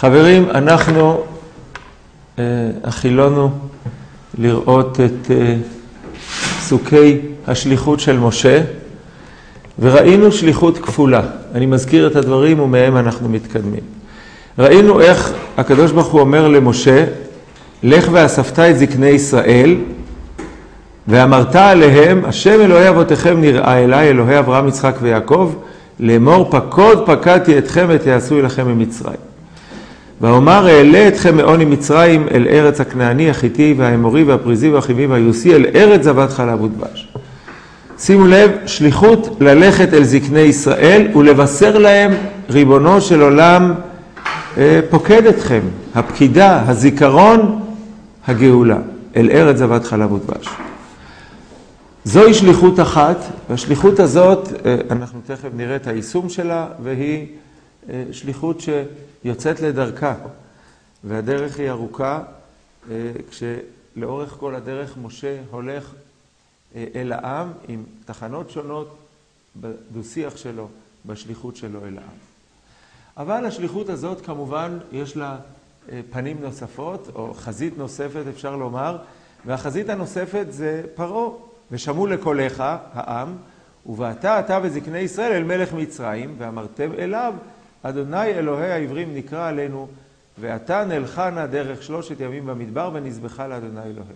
חברים, אנחנו החילונו לראות את פסוקי השליחות של משה, וראינו שליחות כפולה. אני מזכיר את הדברים ומהם אנחנו מתקדמים. ראינו איך הקדוש ברוך הוא אומר למשה, לך ואספת את זקני ישראל, ואמרת עליהם, השם אלוהי אבותיכם נראה אליי, אלוהי אברהם יצחק ויעקב, לאמור פקדתי אתכם ותעשו אליכם ממצרים. ואומר, אעלה אתכם מעוני מצרים אל ארץ הכנעני, החיתי והאמורי והפריזי והחיבי והיוסי, אל ארץ זבת חלב ודבש. שימו לב, שליחות ללכת אל זקני ישראל ולבשר להם, ריבונו של עולם פוקד אתכם, הפקידה, הזיכרון, הגאולה, אל ארץ זבת חלב ודבש. זוהי שליחות אחת, והשליחות הזאת, אנחנו תכף נראה את היישום שלה, והיא שליחות שיוצאת לדרכה, והדרך היא ארוכה, כשלאורך כל הדרך משה הולך אל העם עם תחנות שונות בדו-שיח שלו, בשליחות שלו אל העם. אבל השליחות הזאת כמובן יש לה פנים נוספות, או חזית נוספת אפשר לומר, והחזית הנוספת זה פרעה. ושמעו לקולך העם, ובאת אתה וזקני ישראל אל מלך מצרים, ואמרתם אליו, אדוני אלוהי העברים נקרא עלינו, ואתה נלכה דרך 3 ימים במדבר ונזבחה לאדוני אלוהי.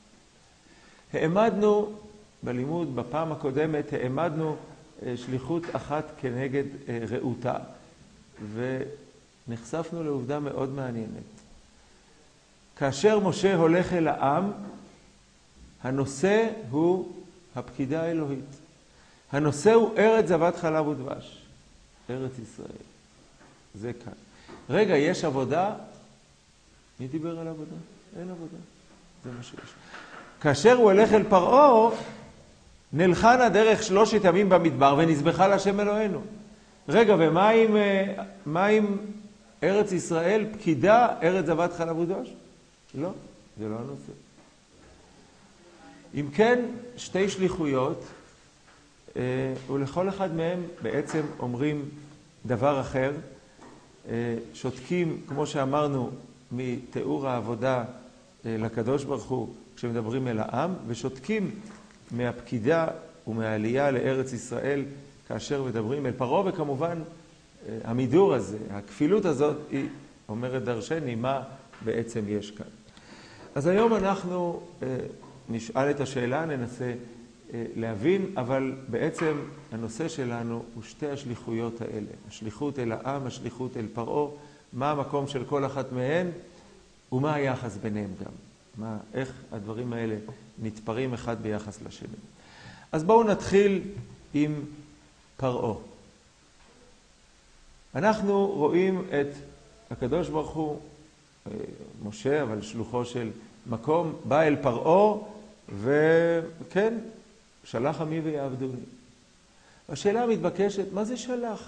העמדנו בלימוד בפעם הקודמת, העמדנו שליחות אחת כנגד רעותה, ונחשפנו לעובדה מאוד מעניינת. כאשר משה הולך אל העם, הנושא הוא הפקידה האלוהית. הנושא הוא ארץ זבת חלב ודבש. ארץ ישראל. זה כאן. רגע, יש עבודה? מי דיבר על עבודה? אין עבודה. זה מה שיש. כאשר הוא הולך אל פרעה, נלכה דרך 3 ימים במדבר ונזבחה להשם אלוהינו. רגע, ומה עם ארץ ישראל, פקידה, ארץ זבת חלב ודבש? לא, זה לא הנושא. אם כן, 2 שליחויות, ולכל אחד מהם בעצם אומרים דבר אחר, שותקים, כמו שאמרנו, מתיאור העבודה לקדוש ברוך הוא כשמדברים אל העם, ושותקים מהפקידה ומהעלייה לארץ ישראל כאשר מדברים אל פרעה, וכמובן המידור הזה, הכפילות הזאת, היא אומרת דרשני מה בעצם יש כאן. אז היום אנחנו נשאל את השאלה, ננסה להבין, אבל בעצם הנושא שלנו הוא 2 השליחויות האלה. השליחות אל העם, השליחות אל פרעה, מה המקום של כל אחת מהן, ומה היחס ביניהם גם. איך הדברים האלה נתפרים אחד ביחס לשני. אז בואו נתחיל עם פרעה. אנחנו רואים את הקדוש ברוך הוא, משה, אבל שלוחו של מקום, בא אל פרעה, וכן, שלח עמי ויעבדוני. השאלה המתבקשת, מה זה שלח?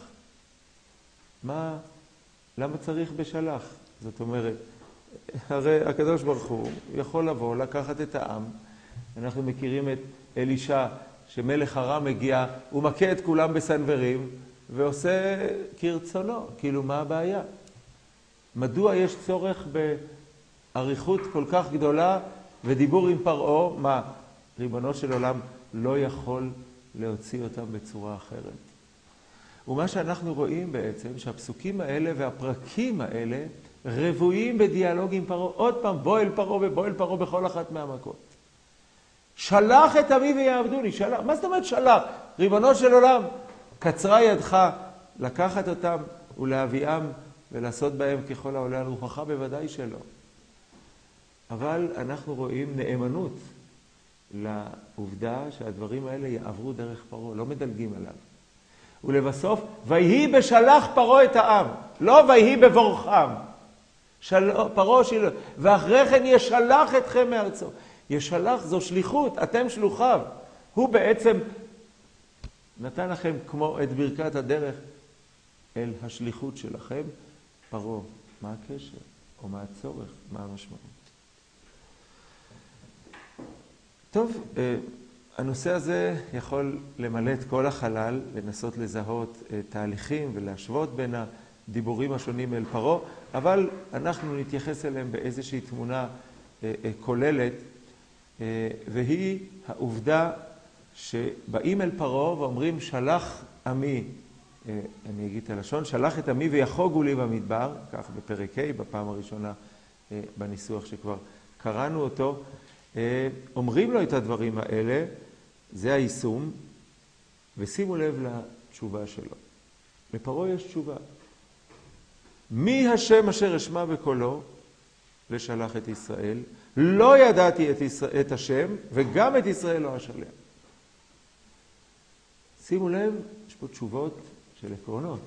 למה צריך בשלח? זאת אומרת, הרי הקדוש ברוך הוא יכול לבוא, לקחת את העם. אנחנו מכירים את אלישע, שמלך ארם מגיע, הוא מכה את כולם בסנוורים, ועושה כרצונו. כאילו, מה הבעיה? מדוע יש צורך בעריכות כל כך גדולה, ודיבור עם פרעה, מה? ריבונו של עולם לא יכול להוציא אותם בצורה אחרת. ומה שאנחנו רואים בעצם, שהפסוקים האלה והפרקים האלה, רבויים בדיאלוג עם פרעה. עוד פעם, בוא אל פרעה ובוא אל פרעה בכל אחת מהמכות. שלח את עמי ויעבדוני, שלח. מה זאת אומרת שלח? ריבונו של עולם, קצרה ידך לקחת אותם ולהביאם ולעשות בהם ככל העולה על רוחך, בוודאי שלא. אבל אנחנו רואים נאמנות לעובדה שהדברים האלה יעברו דרך פרעה, לא מדלגים עליו. ולבסוף, ויהי בשלח פרעה את העם, לא ויהי בבורכם. פרעה שלו, ואחרי כן ישלח אתכם מארצו. ישלח זו שליחות, אתם שלוחיו. הוא בעצם נתן לכם כמו את ברכת הדרך אל השליחות שלכם. פרעה, מה הקשר? או מה הצורך? מה המשמעות? טוב, הנושא הזה יכול למלא את כל החלל, לנסות לזהות תהליכים ולהשוות בין הדיבורים השונים אל פרעה, אבל אנחנו נתייחס אליהם באיזושהי תמונה כוללת, והיא העובדה שבאים אל פרעה ואומרים שלח עמי, אני אגיד את הלשון, שלח את עמי ויחוגו לי במדבר, כך בפרק ה' בפעם הראשונה בניסוח שכבר קראנו אותו, אומרים לו את הדברים האלה, זה היישום, ושימו לב לתשובה שלו. לפרעה יש תשובה. מי השם אשר אשמע בקולו לשלח את ישראל? לא ידעתי את השם, וגם את ישראל לא אשלח. שימו לב, יש פה תשובות של עקרונות.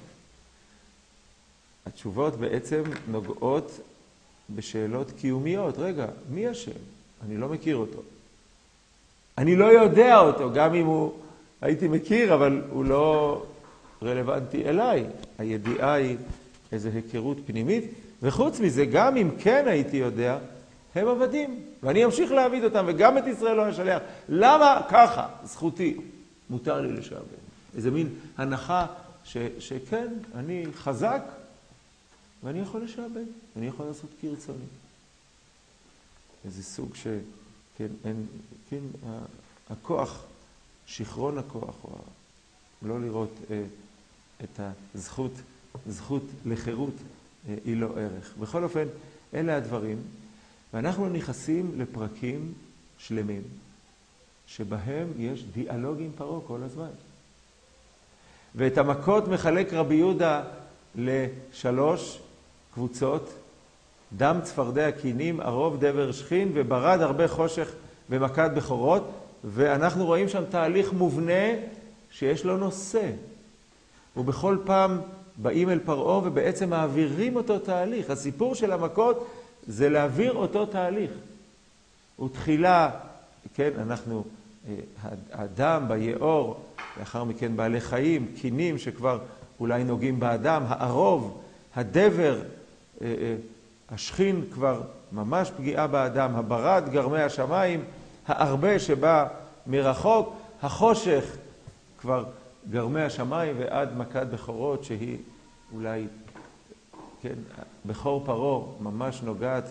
התשובות בעצם נוגעות בשאלות קיומיות. רגע, מי השם? אני לא מכיר אותו. אני לא יודע אותו, גם אם הייתי מכיר, אבל הוא לא רלוונטי אליי. הידיעה היא איזו היכרות פנימית, וחוץ מזה, גם אם כן הייתי יודע, הם עבדים, ואני אמשיך להעביד אותם, וגם את ישראל לא אשלח. למה ככה? זכותי. מותר לי לשעבד. איזה מין הנחה שכן, אני חזק, ואני יכול לשעבד, אני יכול לעשות כרצוני. איזה סוג כן, הכוח, שכרון הכוח, או לא לראות את זכות לחירות, היא לא ערך. בכל אופן, אלה הדברים, ואנחנו נכנסים לפרקים שלמים, שבהם יש דיאלוג עם פרעה כל הזמן. ואת המכות מחלק רבי יהודה לשלוש קבוצות, דם צפרדע קינים, ערוב דבר שכין, וברד הרבה חושך ומכת בכורות, ואנחנו רואים שם תהליך מובנה שיש לו נושא. ובכל פעם באים אל פרעה ובעצם מעבירים אותו תהליך. הסיפור של המכות זה להעביר אותו תהליך. ותחילה, כן, אנחנו, האדם ביאור, לאחר מכן בעלי חיים, קינים שכבר אולי נוגעים באדם, הערוב, הדבר, השכין כבר ממש פגיעה באדם, הברד, גרמי השמיים, הערבה שבא מרחוק, החושך כבר גרמי השמיים ועד מכת בכורות שהיא אולי, כן, בכור פרעה ממש נוגעת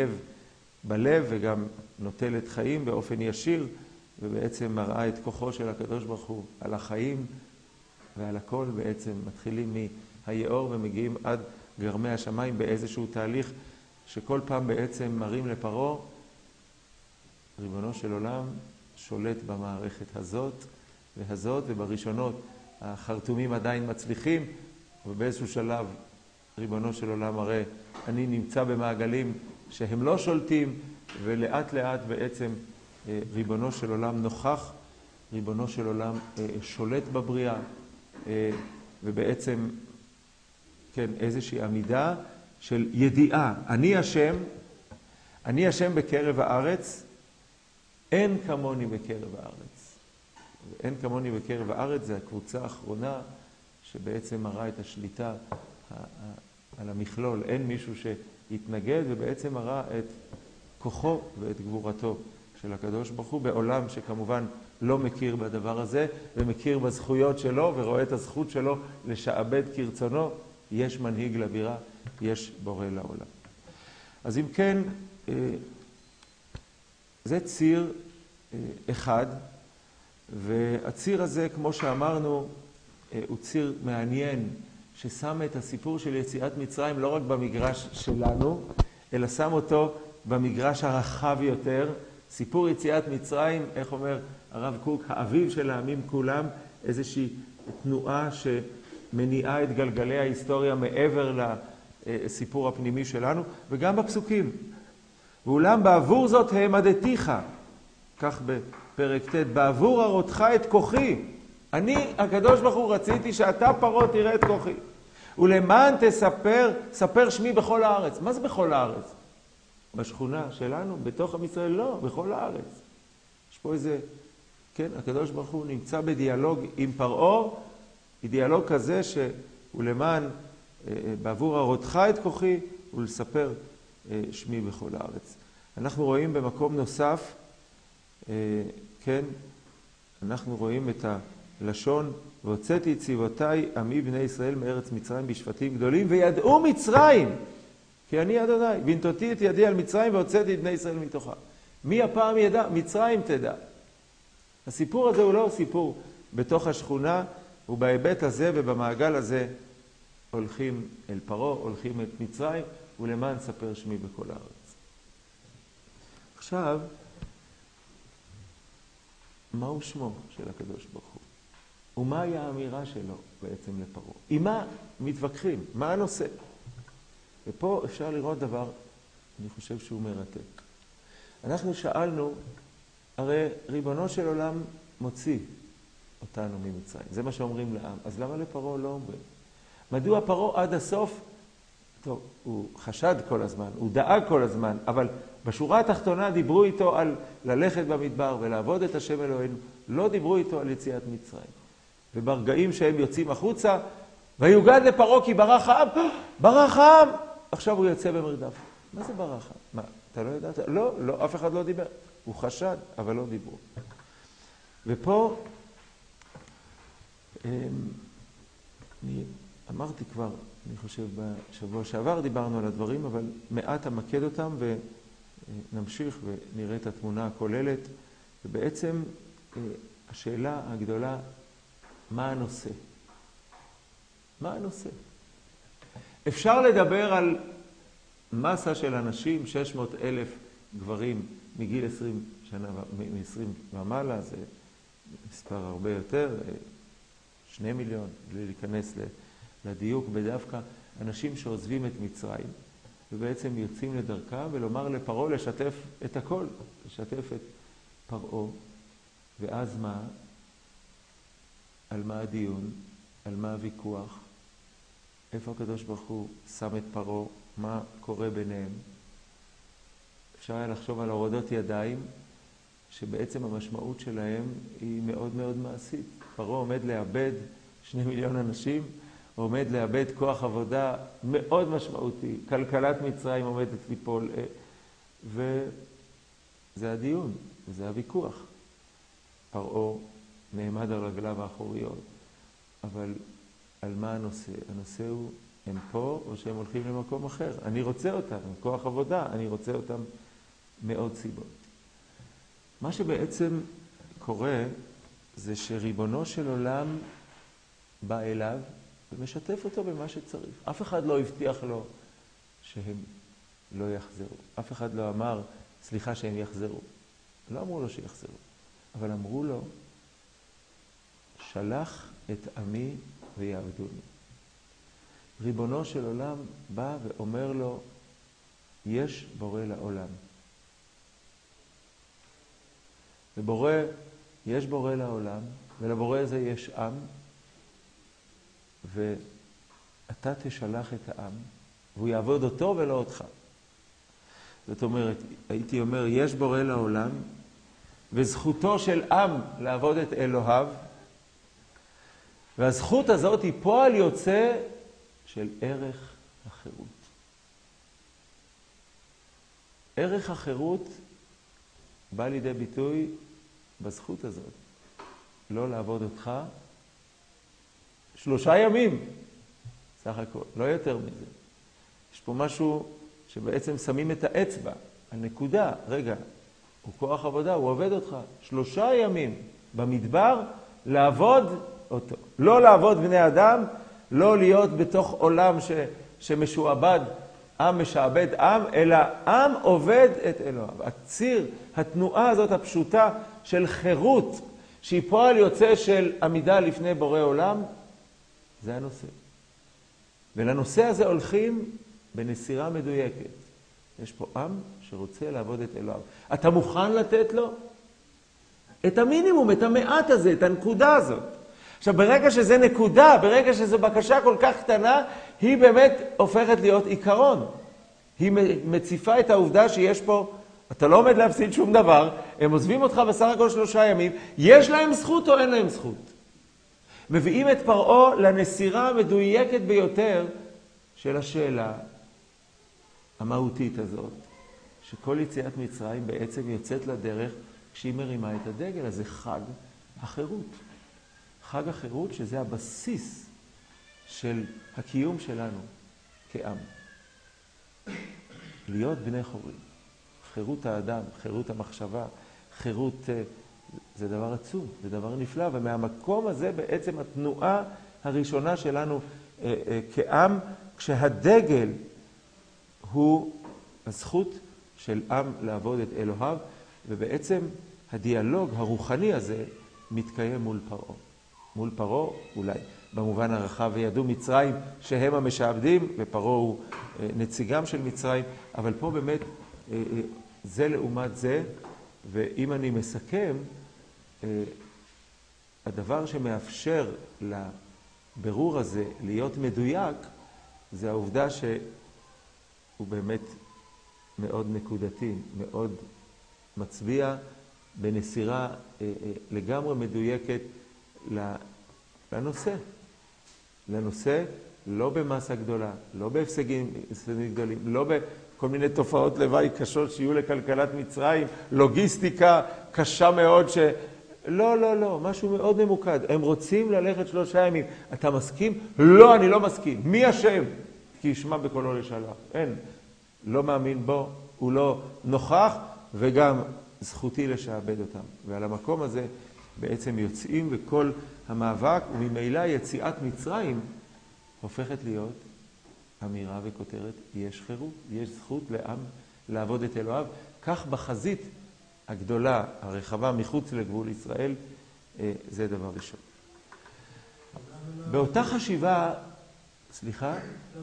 בלב וגם נוטלת חיים באופן ישיר, ובעצם מראה את כוחו של הקדוש ברוך הוא על החיים ועל הכל. בעצם מתחילים מהיאור ומגיעים עד גרמי השמיים באיזשהו תהליך שכל פעם בעצם מראים לפרעה, ריבונו של עולם שולט במערכת הזאת, ובראשונות החרטומים עדיין מצליחים, ובאיזשהו שלב ריבונו של עולם מראה, אני נמצא במעגלים שהם לא שולטים, ולאט לאט בעצם ריבונו של עולם נוכח, ריבונו של עולם שולט בבריאה, ובעצם, כן, איזושהי עמידה של ידיעה. אני השם בקרב הארץ, אין כמוני בקרב הארץ. אין כמוני בקרב הארץ, זה הקבוצה האחרונה שבעצם מראה את השליטה על המכלול. אין מישהו שהתנגד, ובעצם מראה את כוחו ואת גבורתו של הקדוש ברוך הוא בעולם שכמובן לא מכיר בדבר הזה, ומכיר בזכויות שלו, ורואה את הזכות שלו לשעבד כרצונו. יש מנהיג לבירה, יש בורא לעולם. אז אם כן, זה ציר אחד, והציר הזה, כמו שאמרנו, הוא ציר מעניין, ששם את הסיפור של יציאת מצרים לא רק במגרש שלנו, אלא שם אותו במגרש הרחב יותר. סיפור יציאת מצרים, איך אומר הרב קוק, האביב של העמים כולם, איזושהי תנועה שמניעה את גלגלי ההיסטוריה מעבר לסיפור הפנימי שלנו, וגם בפסוקים. ואולם בעבור זאת העמדתיך, כך בפרק ט', בעבור הראותך את כוחי. אני, הקדוש ברוך הוא, רציתי שאתה פרעה תראה את כוחי. ולמען ספר שמי בכל הארץ. מה זה בכל הארץ? בשכונה שלנו, בתוך עם ישראל? לא, בכל הארץ. יש פה איזה, כן, הקדוש ברוך הוא נמצא בדיאלוג עם פרעה, דיאלוג כזה שהוא למען, בעבור הראותך את כוחי, ולספר שמי בכל הארץ. אנחנו רואים במקום נוסף, כן, אנחנו רואים את לשון, והוצאתי צבאותיי עמי בני ישראל מארץ מצרים בשבטים גדולים, וידעו מצרים, כי אני אדוני, ונטותי את ידי על מצרים והוצאתי את בני ישראל מתוכה. מי הפעם ידע? מצרים תדע. הסיפור הזה הוא לא סיפור בתוך השכונה, ובהיבט הזה ובמעגל הזה הולכים אל פרעה, הולכים את מצרים, ולמען ספר שמי בכל הארץ. עכשיו, מהו שמו של הקדוש ברוך הוא? ומהי האמירה שלו בעצם לפרעה? עם מה מתווכחים? מה הנושא? ופה אפשר לראות דבר, אני חושב שהוא מרתק. אנחנו שאלנו, הרי ריבונו של עולם מוציא אותנו ממצרים. זה מה שאומרים לעם. אז למה לפרעה לא אומרים? מדוע פרעה עד הסוף? טוב, הוא חשד כל הזמן, הוא דאג כל הזמן, אבל בשורה התחתונה דיברו איתו על ללכת במדבר ולעבוד את השם אלוהינו. לא דיברו איתו על יציאת מצרים. וברגעים שהם יוצאים החוצה, ויוגד לפרעה כי ברח העם. ברח העם! עכשיו הוא יוצא במרדף. מה זה ברח העם? מה, אתה לא ידעת? לא, אף אחד לא דיבר. הוא חשד, אבל לא דיברו. ופה, אני אמרתי כבר, אני חושב בשבוע שעבר דיברנו על הדברים, אבל מעט אמקד אותם ונמשיך ונראה את התמונה הכוללת. ובעצם השאלה הגדולה, מה הנושא? מה הנושא? אפשר לדבר על מסה של אנשים, 600,000 גברים מגיל 20 שנה, מ-20 ומעלה, זה מספר הרבה יותר, 2 מיליון, בלי להיכנס לדיוק, בדווקא אנשים שעוזבים את מצרים, ובעצם יוצאים לדרכם, ולומר לפרעה לשתף את הכל, לשתף את פרעה, ואז מה? על מה הדיון? על מה הוויכוח? איפה הקדוש ברוך הוא שם את פרעה? מה קורה ביניהם? אפשר היה לחשוב על הורדות ידיים, שבעצם המשמעות שלהם היא מאוד מאוד מעשית. פרעה עומד לאבד 2 מיליון אנשים, עומד לאבד כוח עבודה מאוד משמעותי. כלכלת מצרים עומדת ליפול, וזה הדיון, וזה הוויכוח. פרעה נעמד על רגליו האחוריות, אבל על מה הנושא? הנושא הוא, הם פה או שהם הולכים למקום אחר. אני רוצה אותם, עם כוח עבודה, אני רוצה אותם מאוד סיבות. מה שבעצם קורה זה שריבונו של עולם בא אליו ומשתף אותו במה שצריך. אף אחד לא הבטיח לו שהם לא יחזרו. אף אחד לא אמר, סליחה שהם יחזרו. לא אמרו לו שיחזרו, אבל אמרו לו, שלח את עמי ויעבדוני. ריבונו של עולם בא ואומר לו, יש בורא לעולם. ובורא, יש בורא לעולם, ולבורא הזה יש עם, ואתה תשלח את העם, והוא יעבוד אותו ולא אותך. זאת אומרת, הייתי אומר, יש בורא לעולם, וזכותו של עם לעבוד את אלוהיו, והזכות הזאת היא פועל יוצא של ערך החירות. ערך החירות בא לידי ביטוי בזכות הזאת. לא לעבוד אותך 3 ימים, סך הכל, לא יותר מזה. יש פה משהו שבעצם שמים את האצבע, הנקודה, רגע, הוא כוח עבודה, הוא עובד אותך 3 ימים במדבר לעבוד אותו. לא לעבוד בני אדם, לא להיות בתוך עולם שמשועבד, עם משעבד עם, אלא עם עובד את אלוהיו. הציר, התנועה הזאת הפשוטה של חירות, שהיא פועל יוצא של עמידה לפני בורא עולם, זה הנושא. ולנושא הזה הולכים בנסירה מדויקת. יש פה עם שרוצה לעבוד את אלוהיו. אתה מוכן לתת לו? את המינימום, את המעט הזה, את הנקודה הזאת. עכשיו, ברגע שזה נקודה, ברגע שזו בקשה כל כך קטנה, היא באמת הופכת להיות עיקרון. היא מציפה את העובדה שיש פה, אתה לא עומד להפסיד שום דבר, הם עוזבים אותך בסך הכל 3 ימים, יש להם זכות או אין להם זכות? מביאים את פרעה לנסירה המדויקת ביותר של השאלה המהותית הזאת, שכל יציאת מצרים בעצם יוצאת לדרך כשהיא מרימה את הדגל, אז זה חג החירות. חג החירות שזה הבסיס של הקיום שלנו כעם. להיות בני חורין. חירות האדם, חירות המחשבה, חירות, זה דבר עצום, זה דבר נפלא, ומהמקום הזה בעצם התנועה הראשונה שלנו כעם, כשהדגל הוא הזכות של עם לעבוד את אלוהיו, ובעצם הדיאלוג הרוחני הזה מתקיים מול פרעה. מול פרעה, אולי במובן הרחב, וידעו מצרים שהם המשעבדים, ופרעה הוא נציגם של מצרים, אבל פה באמת זה לעומת זה, ואם אני מסכם, הדבר שמאפשר לבירור הזה להיות מדויק, זה העובדה שהוא באמת מאוד נקודתי, מאוד מצביע בנסירה לגמרי מדויקת לנושא, לא במסה גדולה, לא בהפסגים גדולים, לא בכל מיני תופעות לוואי קשות שיהיו לכלכלת מצרים, לוגיסטיקה קשה מאוד לא, משהו מאוד ממוקד. הם רוצים ללכת 3 ימים. אתה מסכים? לא, אני לא מסכים. מי השם? כי ישמע בקולו לשלח. אין. לא מאמין בו, הוא לא נוכח, וגם זכותי לשעבד אותם. ועל המקום הזה בעצם יוצאים בכל המאבק, וממילא יציאת מצרים הופכת להיות אמירה וכותרת, יש חירות, יש זכות לעם לעבוד את אלוהיו. כך בחזית הגדולה, הרחבה מחוץ לגבול ישראל, זה דבר ראשון. באותה חשיבה, סליחה?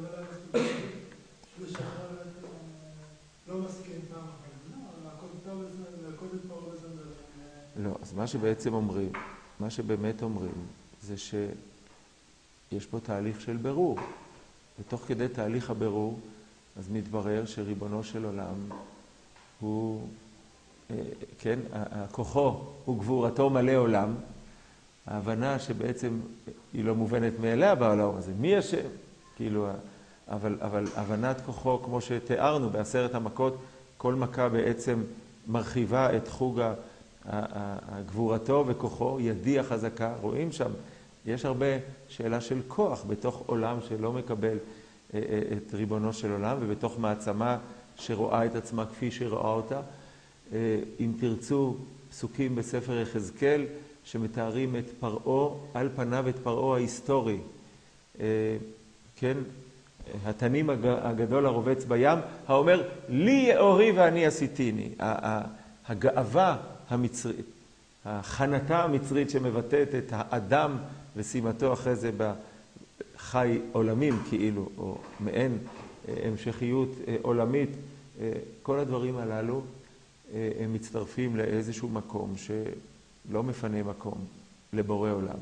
לא מסכים פעם אחת, להכות את פרעה בזה. לא, אז מה שבאמת אומרים, זה שיש פה תהליך של ברור. ותוך כדי תהליך הברור, אז מתברר שריבונו של עולם הוא, כן, הכוחו הוא גבורתו מלא עולם. ההבנה שבעצם היא לא מובנת מאליה בעולם הזה. מי השם? כאילו, אבל הבנת כוחו, כמו שתיארנו ב10 המכות, כל מכה בעצם מרחיבה את חוג הגבורתו וכוחו, ידי החזקה. רואים שם, יש הרבה שאלה של כוח בתוך עולם שלא מקבל את ריבונו של עולם, ובתוך מעצמה שרואה את עצמה כפי שרואה אותה. אם תרצו, פסוקים בספר יחזקאל שמתארים את פרעה, על פניו את פרעה ההיסטורי. כן, התנים הגדול הרובץ בים, האומר, לי יאורי ואני עשיתיני. הגאווה המצרית, החנתה המצרית שמבטאת את האדם ושימתו אחרי זה בחי עולמים כאילו, או מעין המשכיות עולמית, כל הדברים הללו הם מצטרפים לאיזשהו מקום שלא מפנה מקום לבורא עולם.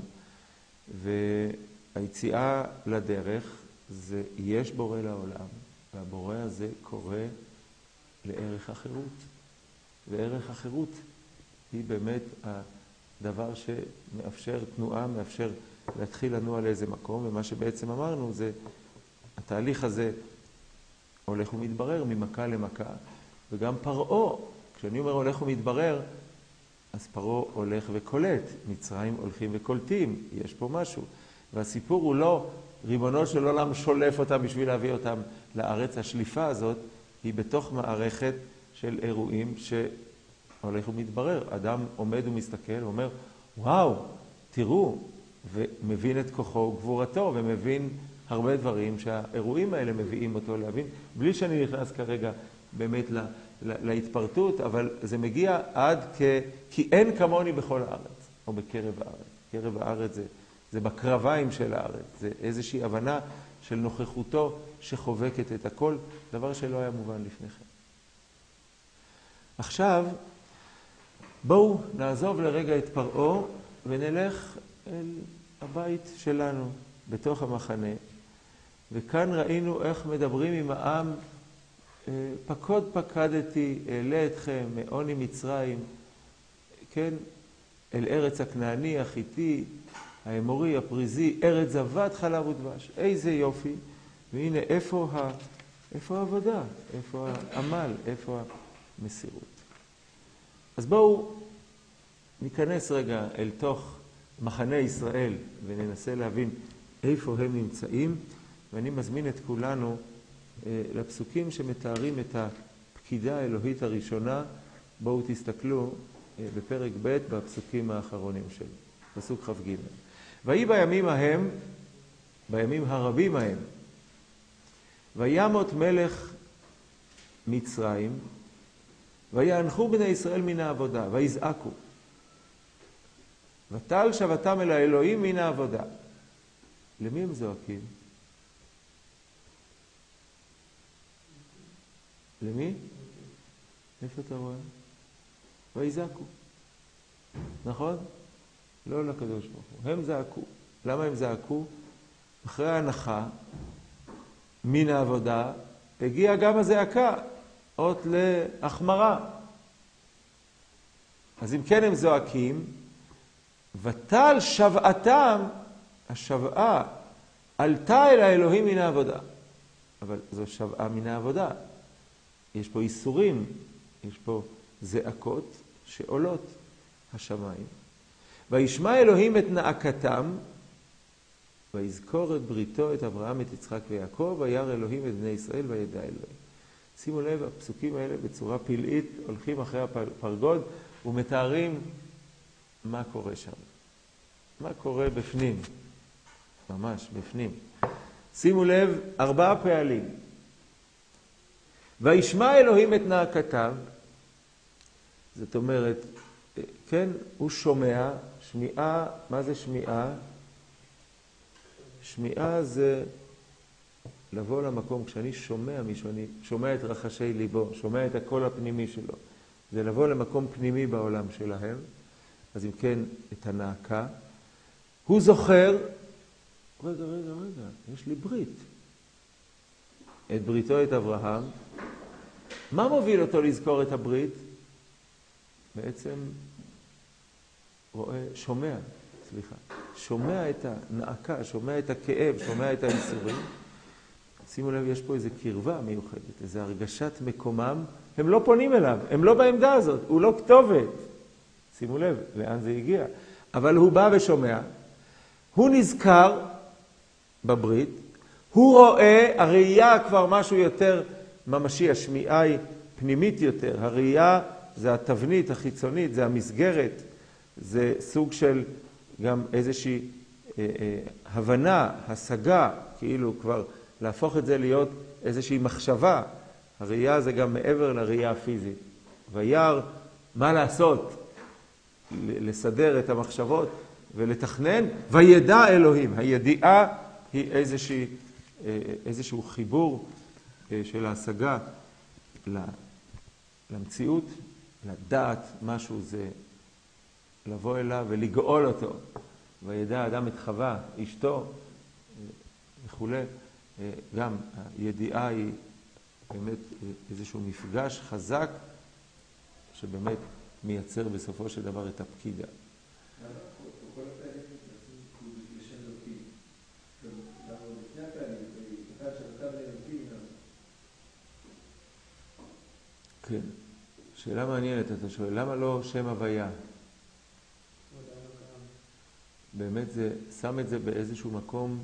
והיציאה לדרך זה יש בורא לעולם, והבורא הזה קורא לערך החירות. וערך החירות היא באמת הדבר שמאפשר תנועה, מאפשר להתחיל לנוע לאיזה מקום, ומה שבעצם אמרנו זה, התהליך הזה הולך ומתברר ממכה למכה, וגם פרעה, כשאני אומר הולך ומתברר, אז פרעה הולך וקולט, מצרים הולכים וקולטים, יש פה משהו. והסיפור הוא לא ריבונו של עולם שולף אותם בשביל להביא אותם לארץ. השליפה הזאת היא בתוך מערכת של אירועים שהולך ומתברר. אדם עומד ומסתכל ואומר, וואו, תראו, ומבין את כוחו וגבורתו, ומבין הרבה דברים שהאירועים האלה מביאים אותו להבין, בלי שאני נכנס כרגע באמת להתפרטות, אבל זה מגיע עד כי אין כמוני בכל הארץ, או בקרב הארץ. קרב הארץ זה בקרביים של הארץ, זה איזושהי הבנה של נוכחותו שחובקת את הכל, דבר שלא היה מובן לפני כן. עכשיו, בואו נעזוב לרגע את פרעה ונלך אל הבית שלנו, בתוך המחנה. וכאן ראינו איך מדברים עם העם, פקוד פקדתי, אעלה אתכם מעוני מצרים, כן, אל ארץ הכנעני, החיתי, האמורי, הפריזי, ארץ זבת חלב ודבש. איזה יופי. והנה, איפה העבודה? איפה העמל? איפה המסירות? אז בואו ניכנס רגע אל תוך מחנה ישראל וננסה להבין איפה הם נמצאים, ואני מזמין את כולנו לפסוקים שמתארים את הפקידה האלוהית הראשונה. בואו תסתכלו בפרק ב' בפסוקים האחרונים שלו, פסוק כ"ג. ויהי בימים ההם, בימים הרבים ההם, וימות מלך מצרים, ויאנחו בני ישראל מן העבודה, ויזעקו. ותעל שבתם אל האלוהים מן העבודה. למי הם זועקים? למי? איפה אתה רואה? ויזעקו. נכון? לא לקדוש ברוך הוא. הם זעקו. למה הם זעקו? אחרי ההנחה מן העבודה הגיעה גם הזעקה, אות להחמרה. אז אם כן הם זועקים, ותעל שבעתם, השבעה עלתה אל האלוהים מן העבודה. אבל זו שבעה מן העבודה. יש פה איסורים, יש פה זעקות שעולות השמיים. וישמע אלוהים את נאקתם, ויזכור את בריתו, את אברהם, את יצחק ויעקב, וירא אלוהים את בני ישראל וידע אלוהים. שימו לב, הפסוקים האלה בצורה פלאית הולכים אחרי הפרגוד ומתארים מה קורה שם. מה קורה בפנים. ממש בפנים. שימו לב, 4 פעלים. וישמע אלוהים את נאקתם, זאת אומרת, כן, הוא שומע, שמיעה, מה זה שמיעה? שמיעה זה לבוא למקום, כשאני שומע מישהו, אני שומע את רחשי ליבו, שומע את הקול הפנימי שלו. זה לבוא למקום פנימי בעולם שלהם, אז אם כן, את הנאקה. הוא זוכר, רגע, יש לי ברית. את בריתו את אברהם. מה מוביל אותו לזכור את הברית? בעצם שומע את הנאקה, שומע את הכאב, שומע את האיסורים. שימו לב, יש פה איזו קרבה מיוחדת, איזו הרגשת מקומם. הם לא פונים אליו, הם לא בעמדה הזאת, הוא לא כתובת. שימו לב, לאן זה הגיע. אבל הוא בא ושומע, הוא נזכר בברית, הוא רואה, הראייה כבר משהו יותר ממשי, השמיעה היא פנימית יותר. הראייה זה התבנית החיצונית, זה המסגרת, זה סוג של גם איזושהי הבנה, השגה, כאילו כבר להפוך את זה להיות איזושהי מחשבה. הראייה זה גם מעבר לראייה הפיזית. וירא, מה לעשות? לסדר את המחשבות ולתכנן, וידע אלוהים. הידיעה היא איזשהו חיבור של ההשגה למציאות, לדעת משהו זה לבוא אליו ולגאול אותו. וידע אדם את חווה, אשתו וכו'. גם הידיעה היא באמת איזשהו מפגש חזק שבאמת מייצר בסופו של דבר את הפקידה. כל הפעלים נעשים לשם אלוקים. גם לפני הפעלים, אחד שבתה לאלוקים. כן. שאלה מעניינת, אתה שואל, למה לא שם הוויה? באמת זה, שם את זה באיזשהו מקום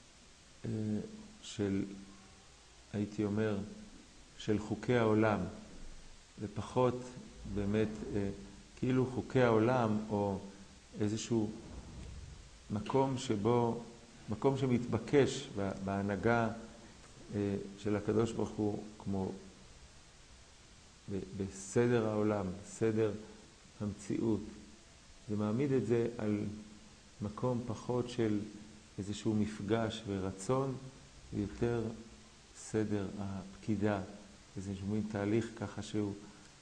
של, הייתי אומר, של חוקי העולם. ופחות באמת כאילו חוקי העולם או איזשהו מקום שבו, מקום שמתבקש בהנהגה של הקדוש ברוך הוא, כמו בסדר העולם, סדר המציאות. זה מעמיד את זה על מקום פחות של איזשהו מפגש ורצון, ויותר סדר הפקידה, איזשהו מין תהליך ככה שהוא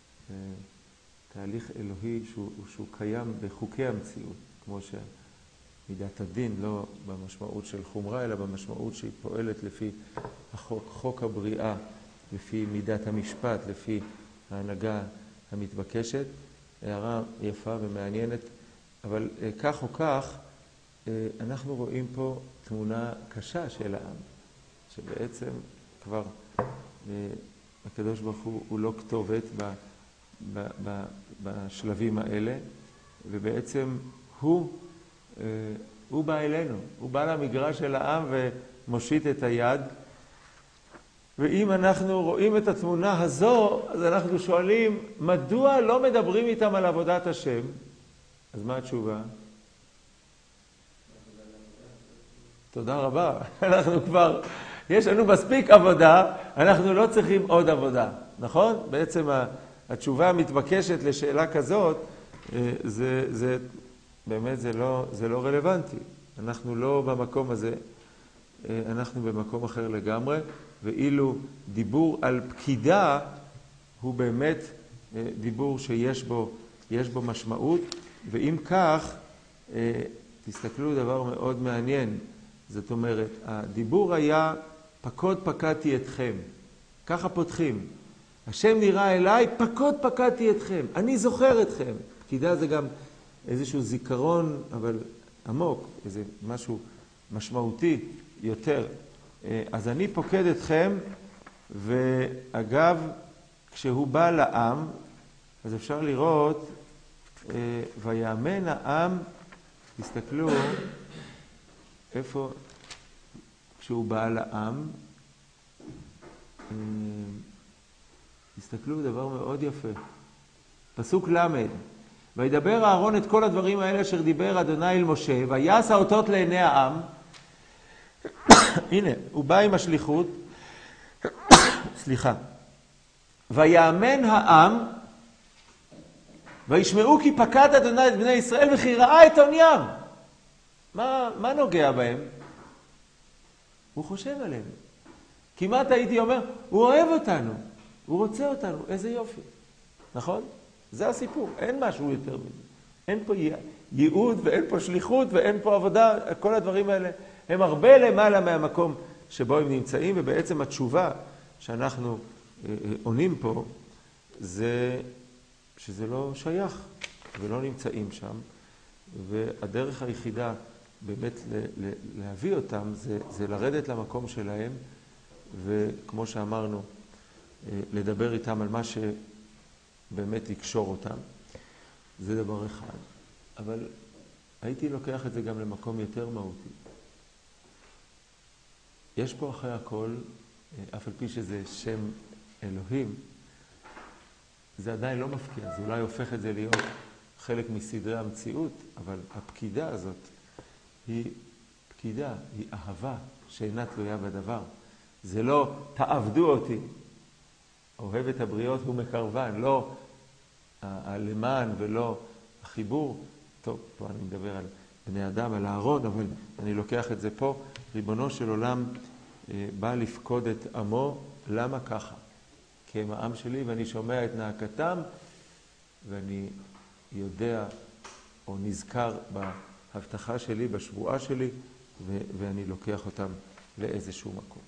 תהליך אלוהי שהוא קיים בחוקי המציאות, כמו שמידת הדין לא במשמעות של חומרה, אלא במשמעות שהיא פועלת לפי החוק, חוק הבריאה, לפי מידת המשפט, לפי ההנהגה המתבקשת. הערה יפה ומעניינת, אבל כך או כך, אנחנו רואים פה תמונה קשה של העם, שבעצם כבר הקדוש ברוך הוא לא כתובת בשלבים האלה, ובעצם הוא הוא בא אלינו, הוא בא למגרש של העם ומושיט את היד. ואם אנחנו רואים את התמונה הזו, אז אנחנו שואלים, מדוע לא מדברים איתם על עבודת השם? אז מה התשובה? תודה רבה. אנחנו כבר, יש לנו מספיק עבודה, אנחנו לא צריכים עוד עבודה. נכון? בעצם התשובה המתבקשת לשאלה כזאת, באמת זה לא רלוונטי. אנחנו לא במקום הזה, אנחנו במקום אחר לגמרי, ואילו דיבור על פקידה הוא באמת דיבור שיש בו משמעות, ואם כך, תסתכלו דבר מאוד מעניין. זאת אומרת, הדיבור היה פקוד פקדתי אתכם. ככה פותחים. השם נראה אליי, פקוד פקדתי אתכם. אני זוכר אתכם. פקידה זה גם איזשהו זיכרון, אבל עמוק, איזה משהו משמעותי יותר. אז אני פוקד אתכם, ואגב, כשהוא בא לעם, אז אפשר לראות, ויאמן העם, תסתכלו, איפה, כשהוא בא לעם, תסתכלו, דבר מאוד יפה. פסוק למד, וידבר אהרון את כל הדברים האלה אשר דיבר אדוני אל משה, ויעש האותות לעיני העם. הנה, הוא בא עם השליחות, סליחה. ויאמן העם, וישמעו כי פקד אדוני את בני ישראל וכי ראה את עוניים. מה נוגע בהם? הוא חושב עליהם. כמעט הייתי אומר, הוא אוהב אותנו, הוא רוצה אותנו, איזה יופי. נכון? זה הסיפור, אין משהו יותר מזה. אין פה ייעוד ואין פה שליחות ואין פה עבודה, כל הדברים האלה הם הרבה למעלה מהמקום שבו הם נמצאים, ובעצם התשובה שאנחנו עונים פה זה שזה לא שייך ולא נמצאים שם, והדרך היחידה באמת להביא אותם זה לרדת למקום שלהם, וכמו שאמרנו, לדבר איתם על מה שבאמת יקשור אותם. זה דבר אחד. אבל הייתי לוקח את זה גם למקום יותר מהותי. יש פה אחרי הכל, אף על פי שזה שם אלוהים, זה עדיין לא מפקיע, זה אולי הופך את זה להיות חלק מסדרי המציאות, אבל הפקידה הזאת היא פקידה, היא אהבה שאינה תלויה בדבר. זה לא תעבדו אותי, אוהב את הבריות הוא מקרבן, לא הלמען ולא החיבור. טוב, פה אני מדבר על בני אדם, על הארון, אבל אני לוקח את זה פה. ריבונו של עולם בא לפקוד את עמו, למה ככה? כי הם העם שלי ואני שומע את נאקתם, ואני יודע או נזכר בהבטחה שלי, בשבועה שלי, ואני לוקח אותם לאיזשהו מקום.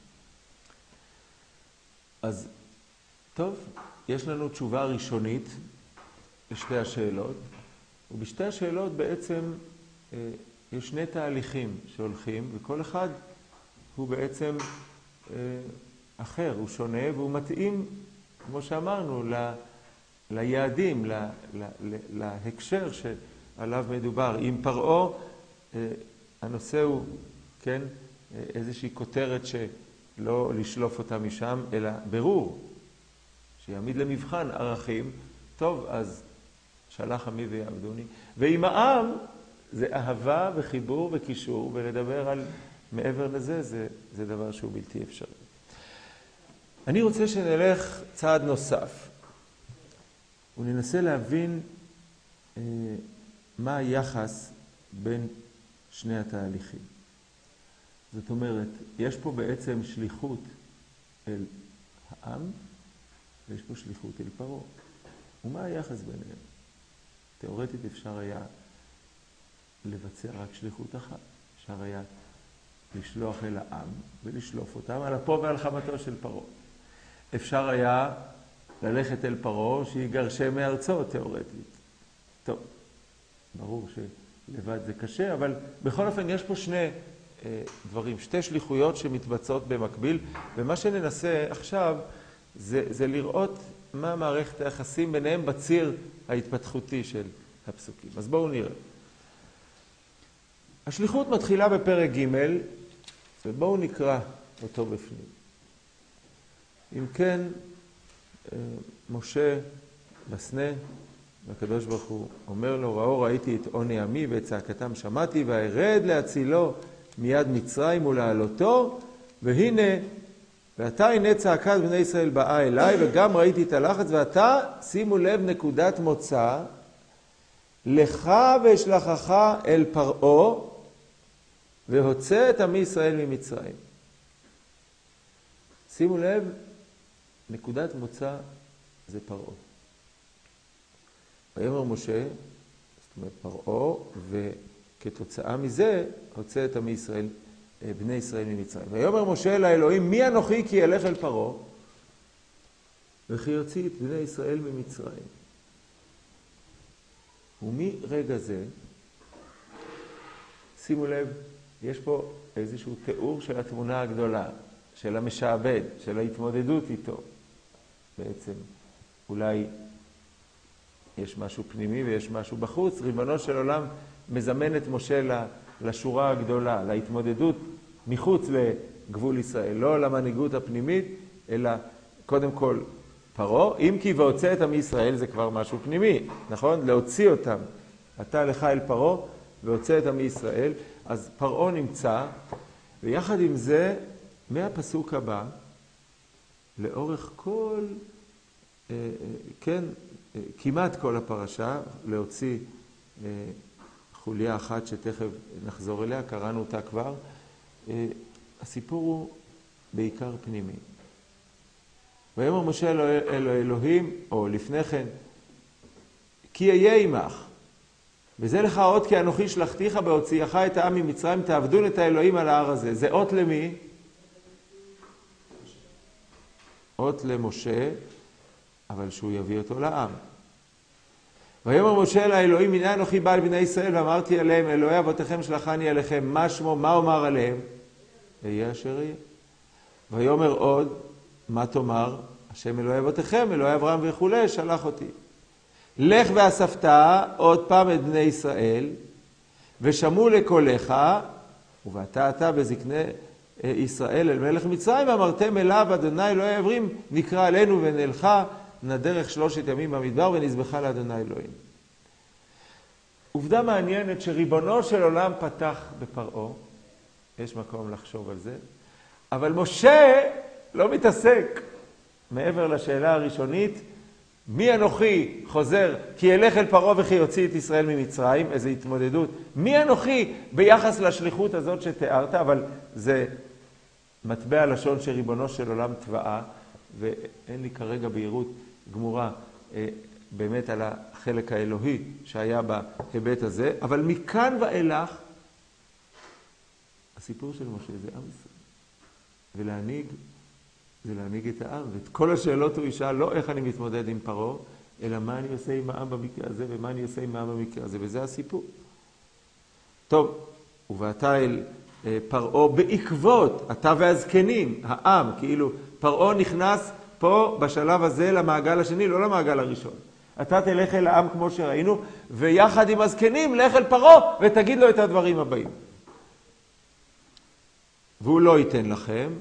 אז טוב, יש לנו תשובה ראשונית לשתי השאלות, ובשתי השאלות בעצם יש שני תהליכים שהולכים, וכל אחד הוא בעצם אחר, הוא שונה, והוא מתאים, כמו שאמרנו, ליעדים, להקשר שעליו מדובר. עם פרעה, הנושא הוא, כן, איזושהי כותרת שלא לשלוף אותה משם, אלא ברור, שיעמיד למבחן ערכים. טוב, אז שלח עמי ויעבדוני. ועם העם זה אהבה וחיבור וקישור, ולדבר על מעבר לזה, זה דבר שהוא בלתי אפשרי. אני רוצה שנלך צעד נוסף, וננסה להבין מה היחס בין שני התהליכים. זאת אומרת, יש פה בעצם שליחות אל העם, ויש פה שליחות אל פרעה. ומה היחס ביניהם? תיאורטית אפשר היה לבצע רק שליחות אחת. אפשר היה לשלוח אל העם ולשלוף אותם על אפו ועל חמתו של פרעה. אפשר היה ללכת אל פרעה שיגרשם מארצו תיאורטית. טוב, ברור שלבד זה קשה, אבל בכל אופן יש פה שני דברים, שתי שליחויות שמתבצעות במקביל, ומה שננסה עכשיו זה לראות מה מערכת היחסים ביניהם בציר ההתפתחותי של הפסוקים. אז בואו נראה. השליחות מתחילה בפרק ג' ובואו נקרא אותו בפנים. אם כן, משה בסנה, והקדוש ברוך הוא אומר לו, ראיתי את עוני עמי ואת צעקתם שמעתי, וארד להצילו מיד מצרים ולעלותו, והנה, ואתה הנה צעקת בני ישראל באה אליי, וגם ראיתי את הלחץ, ואתה, שימו לב, נקודת מוצא, לך ואשלחך אל פרעה, והוצא את עמי ישראל ממצרים. שימו לב, נקודת מוצא זה פרעה. ויאמר משה, זאת אומרת פרעה, וכתוצאה מזה הוצא את עמי ישראל, בני ישראל ממצרים. ויאמר משה אל האלוהים, מי אנוכי כי אלך אל פרעה, וכי יוציא את בני ישראל ממצרים. ומרגע זה, שימו לב, יש פה איזשהו תיאור של התמונה הגדולה, של המשעבד, של ההתמודדות איתו. בעצם אולי יש משהו פנימי ויש משהו בחוץ. ריבונו של עולם מזמן את משה לשורה הגדולה, להתמודדות מחוץ לגבול ישראל, לא למנהיגות הפנימית, אלא קודם כל פרעה, אם כי והוצא את עמי ישראל זה כבר משהו פנימי, נכון? להוציא אותם. אתה לך אל פרעה והוצא את עמי ישראל, אז פרעה נמצא, ויחד עם זה, מהפסוק הבא, לאורך כל, כמעט כל הפרשה, להוציא חוליה אחת שתכף נחזור אליה, קראנו אותה כבר, הסיפור הוא בעיקר פנימי. ויאמר משה אל האלוהים, או לפני כן, כי אהיה עמך, וזה לך אות כי אנוכי שלחתיך בהוציאך את העם ממצרים, תעבדון את האלוהים על ההר הזה. זה אות למי? אות למשה, אבל שהוא יביא אותו לעם. ויאמר משה אל האלוהים, הנה אנוכי בא אל בני ישראל, ואמרתי עליהם, אלוהי אבותיכם שלחני עליכם, מה שמו, מה אומר עליהם? אהיה אשר אהיה. ויאמר עוד, מה תאמר? השם אלוהי אבותיכם, אלוהי אברהם וכו', שלח אותי. לך ואספת עוד פעם את בני ישראל, ושמעו לקולך, ובאת אתה בזקני ישראל אל מלך מצרים, ואמרתם אליו, אדוני אלוהי העברים, נקרא עלינו ונלכה, נדרך 3 ימים במדבר, ונזבחה לאדוני אלוהים. עובדה מעניינת שריבונו של עולם פתח בפרעה, יש מקום לחשוב על זה, אבל משה לא מתעסק מעבר לשאלה הראשונית, מי אנוכי חוזר כי ילך אל פרעה וכי יוציא את ישראל ממצרים, איזו התמודדות. מי אנוכי ביחס לשליחות הזאת שתיארת, אבל זה מטבע לשון שריבונו של עולם טבעה, ואין לי כרגע בהירות גמורה באמת על החלק האלוהי שהיה בהיבט הזה, אבל מכאן ואילך הסיפור של משה זה עם ישראל. ולהנהיג זה להנהיג את העם, ואת כל השאלות הוא ישאל לא איך אני מתמודד עם פרעה, אלא מה אני עושה עם העם במקרה הזה, ומה אני עושה עם העם במקרה הזה, וזה הסיפור. טוב, ובאתה אל פרעה בעקבות, אתה והזקנים, העם, כאילו פרעה נכנס פה בשלב הזה למעגל השני, לא למעגל הראשון. אתה תלך אל העם כמו שראינו, ויחד עם הזקנים לך אל פרעה ותגיד לו את הדברים הבאים. והוא לא ייתן לכם,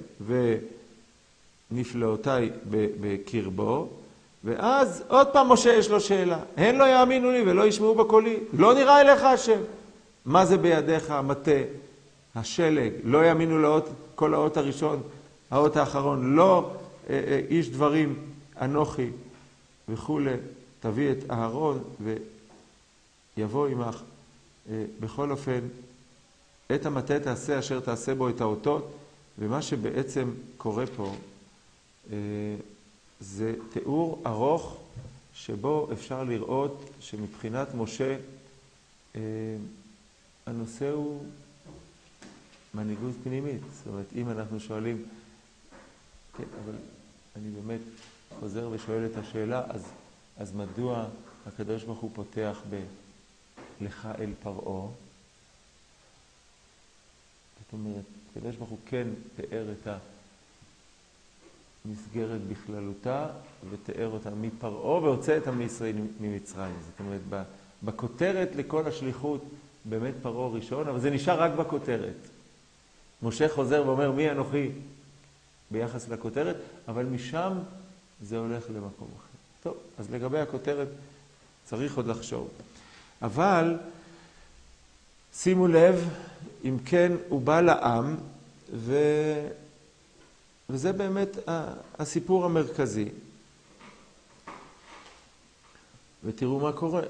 ונפלאותיי בקרבו, ואז עוד פעם משה יש לו שאלה. הן לא יאמינו לי ולא ישמעו בקולי. לא נראה אליך השם. מה זה בידיך המטה, השלג? לא יאמינו לאות, כל האות הראשון, האות האחרון. לא איש דברים אנוכי וכו'. תביא את אהרון ויבוא עמך. בכל אופן, את המטה תעשה אשר תעשה בו את האותות, ומה שבעצם קורה פה זה תיאור ארוך שבו אפשר לראות שמבחינת משה הנושא הוא מנהיגות פנימית. זאת אומרת, אם אנחנו שואלים, כן, אבל אני באמת חוזר ושואל את השאלה, אז מדוע הקדוש ברוך הוא פותח בלך אל פרעה? זאת אומרת, הקדוש ברוך הוא כן תיאר את המסגרת בכללותה, ותיאר אותה מפרעה, והוצא את עם ישראל ממצרים. זאת אומרת, בכותרת לכל השליחות באמת פרעה ראשון, אבל זה נשאר רק בכותרת. משה חוזר ואומר מי אנוכי ביחס לכותרת, אבל משם זה הולך למקום אחר. טוב, אז לגבי הכותרת צריך עוד לחשוב. אבל שימו לב, אם כן, הוא בא לעם, וזה באמת הסיפור המרכזי. ותראו מה קורה.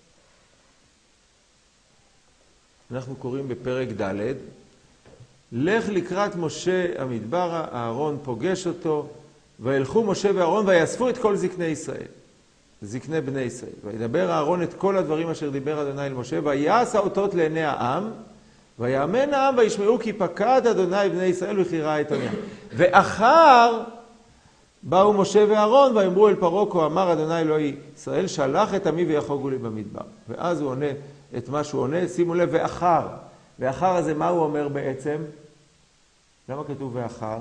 אנחנו קוראים בפרק ד', לך לקראת משה המדברה, אהרון פוגש אותו, וילכו משה ואהרון ויאספו את כל זקני ישראל. זקני בני ישראל. וידבר אהרון את כל הדברים אשר דיבר אדוני אל משה, ויעש האותות לעיני העם, ויאמן העם וישמעו כי פקד אדוני בני ישראל וכי ראה את עוניה. ואחר באו משה ואהרון ואמרו אל פרעה כה אמר אדוני אלוהי ישראל שלח את עמי ויחוגו לי במדבר. ואז הוא עונה את מה שהוא עונה, שימו לב, ואחר. ואחר הזה מה הוא אומר בעצם? למה כתוב ואחר?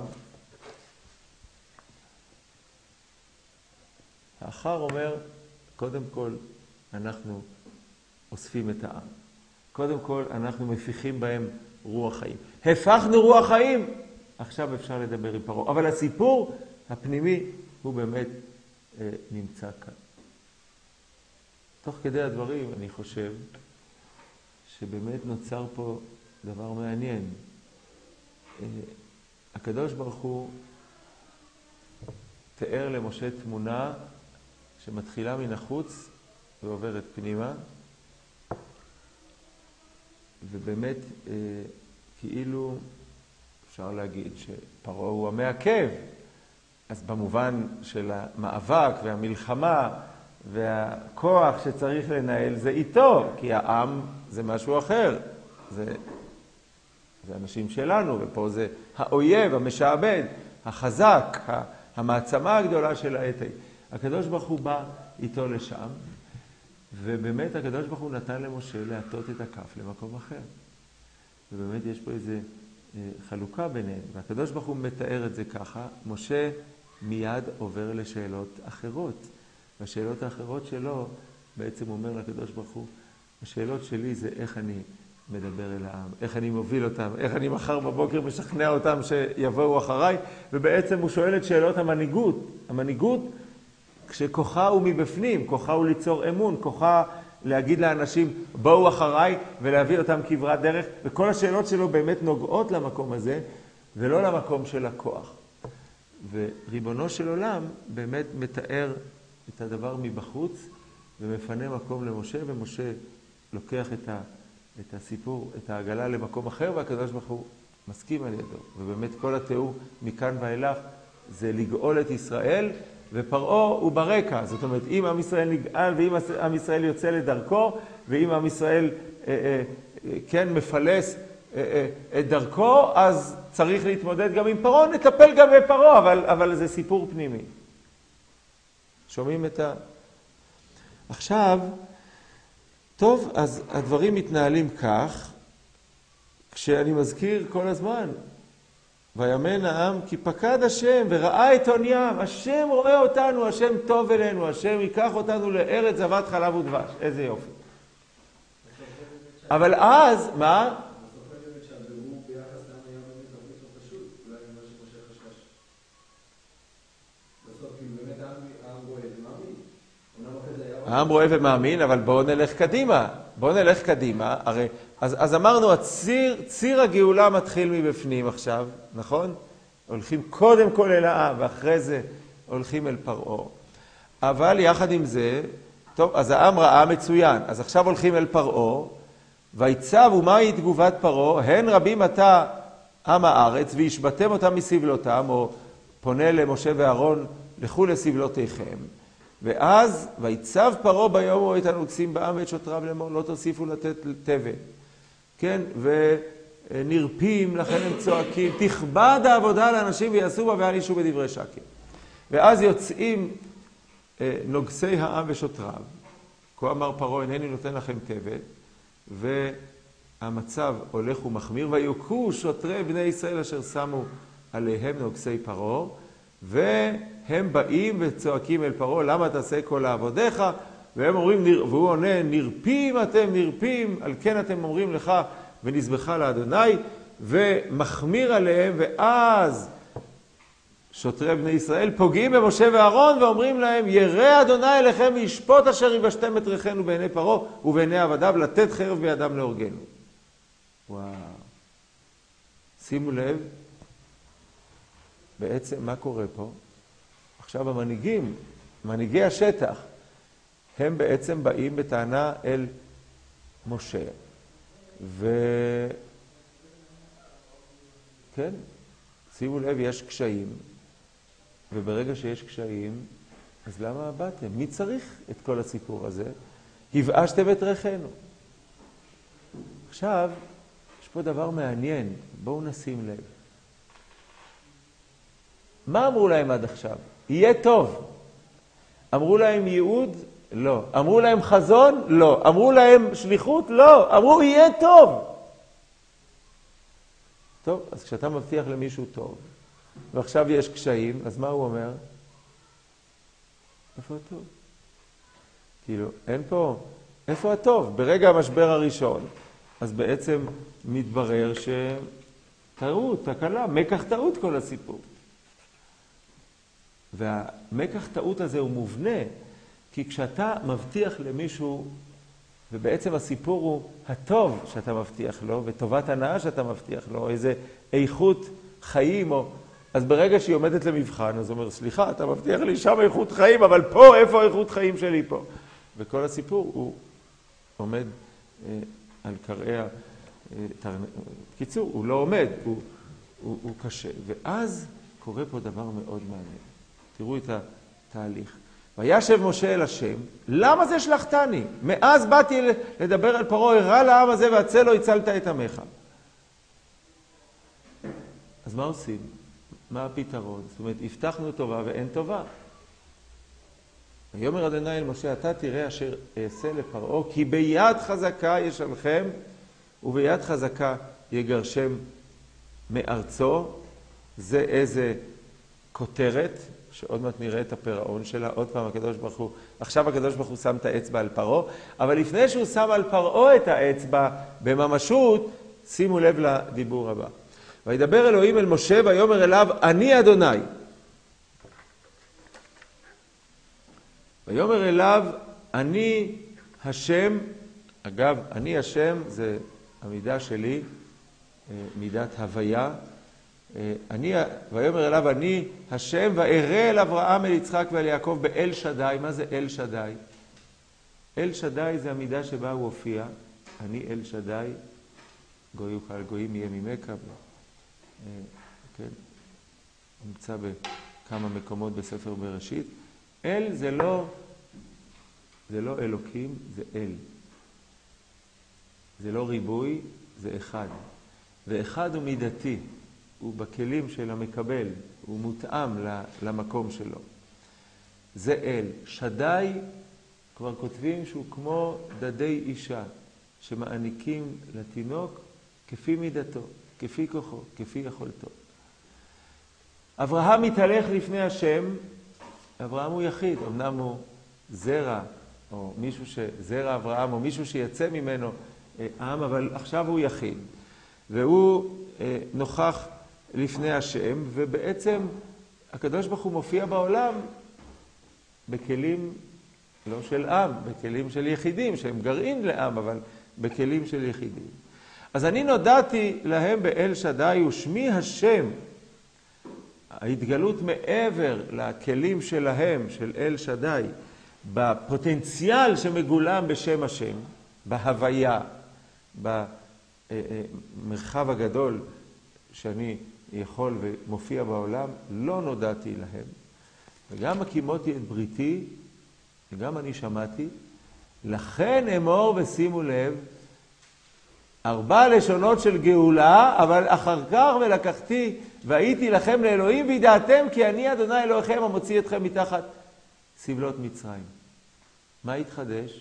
האחר אומר, קודם כל אנחנו אוספים את העם. קודם כל אנחנו מפיחים בהם רוח חיים. הפכנו רוח חיים, עכשיו אפשר לדבר עם פרעה. אבל הסיפור הפנימי הוא באמת נמצא כאן. תוך כדי הדברים אני חושב שבאמת נוצר פה דבר מעניין. הקדוש ברוך הוא תיאר למשה תמונה שמתחילה מן החוץ ועוברת פנימה, ובאמת כאילו אפשר להגיד שפרעה הוא המעכב, אז במובן של המאבק והמלחמה והכוח שצריך לנהל זה איתו, כי העם זה משהו אחר, זה אנשים שלנו, ופה זה האויב, המשעבד, החזק, המעצמה הגדולה של העת ההיא. הקדוש ברוך הוא בא איתו לשם, ובאמת הקדוש ברוך הוא נתן למשה להטות את הכף למקום אחר. ובאמת יש פה איזו חלוקה ביניהם. והקדוש ברוך הוא מתאר את זה ככה, משה מיד עובר לשאלות אחרות. והשאלות האחרות שלו בעצם אומר לקדוש ברוך הוא, השאלות שלי זה איך אני מדבר אל העם, איך אני מוביל אותם, איך אני מחר בבוקר משכנע אותם שיבואו אחריי, ובעצם הוא שואל את שאלות המנהיגות. המנהיגות כשכוחה הוא מבפנים, כוחה הוא ליצור אמון, כוחה להגיד לאנשים בואו אחריי ולהביא אותם כברת דרך, וכל השאלות שלו באמת נוגעות למקום הזה ולא למקום של הכוח. וריבונו של עולם באמת מתאר את הדבר מבחוץ ומפנה מקום למשה, ומשה לוקח את הסיפור, את העגלה למקום אחר, והקדוש ברוך הוא מסכים על ידו. ובאמת כל התיאור מכאן ואילך זה לגאול את ישראל, ופרעה הוא ברקע. זאת אומרת, אם עם ישראל נגאל ואם עם ישראל יוצא לדרכו, ואם עם ישראל כן מפלס את דרכו, אז צריך להתמודד גם עם פרעה, נטפל גם בפרעה, אבל זה סיפור פנימי. שומעים את עכשיו, טוב, אז הדברים מתנהלים כך, כשאני מזכיר כל הזמן, ויאמן העם כי פקד השם וראה את עוניים, השם רואה אותנו, השם טוב אלינו, השם ייקח אותנו לארץ זבת חלב ודבש. איזה יופי. אבל אז, מה? אני זוכר באמת שהבירור ביחס לעם היה באמת הרבה יותר פשוט, אולי ממה שמשה חשש. בסוף, כי באמת העם רואה ומאמין. העם רואה ומאמין, אבל בואו נלך קדימה. בואו נלך קדימה. הרי, אז אמרנו, ציר הגאולה מתחיל מבפנים עכשיו, נכון? הולכים קודם כל אל העם, ואחרי זה הולכים אל פרעה. אבל יחד עם זה, טוב, אז העם ראה מצוין. אז עכשיו הולכים אל פרעה, ויצב, ומהי תגובת פרעה? הן רבים אתה עם הארץ, וישבתם אותם מסבלותם, או פונה למשה ואהרון, לכו לסבלותיכם. ואז, ויצב פרעה ביום רואה את הנוגסים בעם ואת שוטריו לאמור, לא תוסיפו לתת תבן. כן, ונרפים, לכן הם צועקים, תכבד העבודה לאנשים ויעשו בה ואל ישו בדברי שקר. ואז יוצאים נוגסי העם ושוטריו. כה אמר פרעה, אינני נותן לכם תבן, והמצב הולך ומחמיר, ויוכו שוטרי בני ישראל אשר שמו עליהם נוגסי פרעה, והם באים וצועקים אל פרעה, למה תעשה כל העבודיך? והם אומרים, והוא עונה, נרפים אתם, נרפים, על כן אתם אומרים לך ונזבחה לאדוני, ומחמיר עליהם, ואז שוטרי בני ישראל פוגעים במשה ואהרון ואומרים להם, ירא אדוני אליכם וישפוט אשר יבשתם את ריחנו בעיני פרעה ובעיני עבדיו, לתת חרב בידם להורגנו. וואו. שימו לב, בעצם מה קורה פה? עכשיו המנהיגים, מנהיגי השטח, הם בעצם באים בטענה אל משה. כן, שימו לב, יש קשיים. וברגע שיש קשיים, אז למה באתם? מי צריך את כל הסיפור הזה? הבאשתם את ריחנו. עכשיו, יש פה דבר מעניין. בואו נשים לב. מה אמרו להם עד עכשיו? יהיה טוב. אמרו להם ייעוד? לא. אמרו להם חזון? לא. אמרו להם שליחות? לא. אמרו יהיה טוב. טוב, אז כשאתה מבטיח למישהו טוב, ועכשיו יש קשיים, אז מה הוא אומר? איפה הטוב? כאילו, אין פה, איפה הטוב? ברגע המשבר הראשון, אז בעצם מתברר שטעות, תקלה, מקח טעות כל הסיפור. והמקח טעות הזה הוא מובנה, כי כשאתה מבטיח למישהו, ובעצם הסיפור הוא הטוב שאתה מבטיח לו, וטובת הנאה שאתה מבטיח לו, איזה איכות חיים, אז ברגע שהיא עומדת למבחן, אז הוא אומר, סליחה, אתה מבטיח לי שם איכות חיים, אבל פה, איפה איכות חיים שלי פה? וכל הסיפור הוא עומד על קרעי, קיצור, הוא לא עומד, הוא קשה. ואז קורה פה דבר מאוד מעניין. תראו את התהליך. וישב משה אל השם, למה זה שלחתני? מאז באתי לדבר על פרעה, הרע לעם הזה והצלו הצלת את עמך. אז מה עושים? מה הפתרון? זאת אומרת, הבטחנו טובה ואין טובה. ויאמר אדוני אל משה, אתה תראה אשר אעשה לפרעה, כי ביד חזקה ישלחם, וביד חזקה יגרשם מארצו. זה איזה כותרת, שעוד מעט נראה את הפירעון שלה. עוד פעם הקדוש ברוך הוא, עכשיו הקדוש ברוך הוא שם את האצבע על פרעה, אבל לפני שהוא שם על פרעה את האצבע בממשות, שימו לב לדיבור הבא. וידבר אלוהים אל משה ויאמר אליו, אני אדוני. ויאמר אליו, אני השם. אגב, אני השם זה המידה שלי, מידת הוויה. ויאמר אליו, אני השם, ואראה אל אברהם, אל יצחק ואל יעקב באל שדי. מה זה אל שדי? אל שדי זה המידה שבה הוא הופיע. אני אל שדי, גוי וקהל גויים יהיה ממך. כן, נמצא בכמה מקומות בספר בראשית. אל זה לא אלוקים, זה אל. זה לא ריבוי, זה אחד. ואחד הוא מידתי, הוא בכלים של המקבל, הוא מותאם למקום שלו. זה אל. שדי, כבר כותבים שהוא כמו דדי אישה, שמעניקים לתינוק כפי מידתו. כפי כוחו, כפי יכולתו. אברהם מתהלך לפני השם, אברהם הוא יחיד, אמנם הוא זרע, או מישהו זרע אברהם, או מישהו שיצא ממנו עם, אבל עכשיו הוא יחיד. והוא נוכח לפני השם, ובעצם הקדוש ברוך הוא מופיע בעולם בכלים לא של עם, בכלים של יחידים, שהם גרעין לעם, אבל בכלים של יחידים. אז אני נודעתי להם באל שדי ושמי השם. ההתגלות מעבר לכלים שלהם, של אל שדי, בפוטנציאל שמגולם בשם השם, בהוויה, במרחב הגדול שאני יכול ומופיע בעולם, לא נודעתי להם. וגם הקימותי את בריתי, וגם אני שמעתי, לכן אמור ושימו לב, 4 לשונות של גאולה, אבל אחר כך ולקחתי והייתי לכם לאלוהים וידעתם כי אני אדוני אלוהיכם המוציא אתכם מתחת סבלות מצרים. מה התחדש?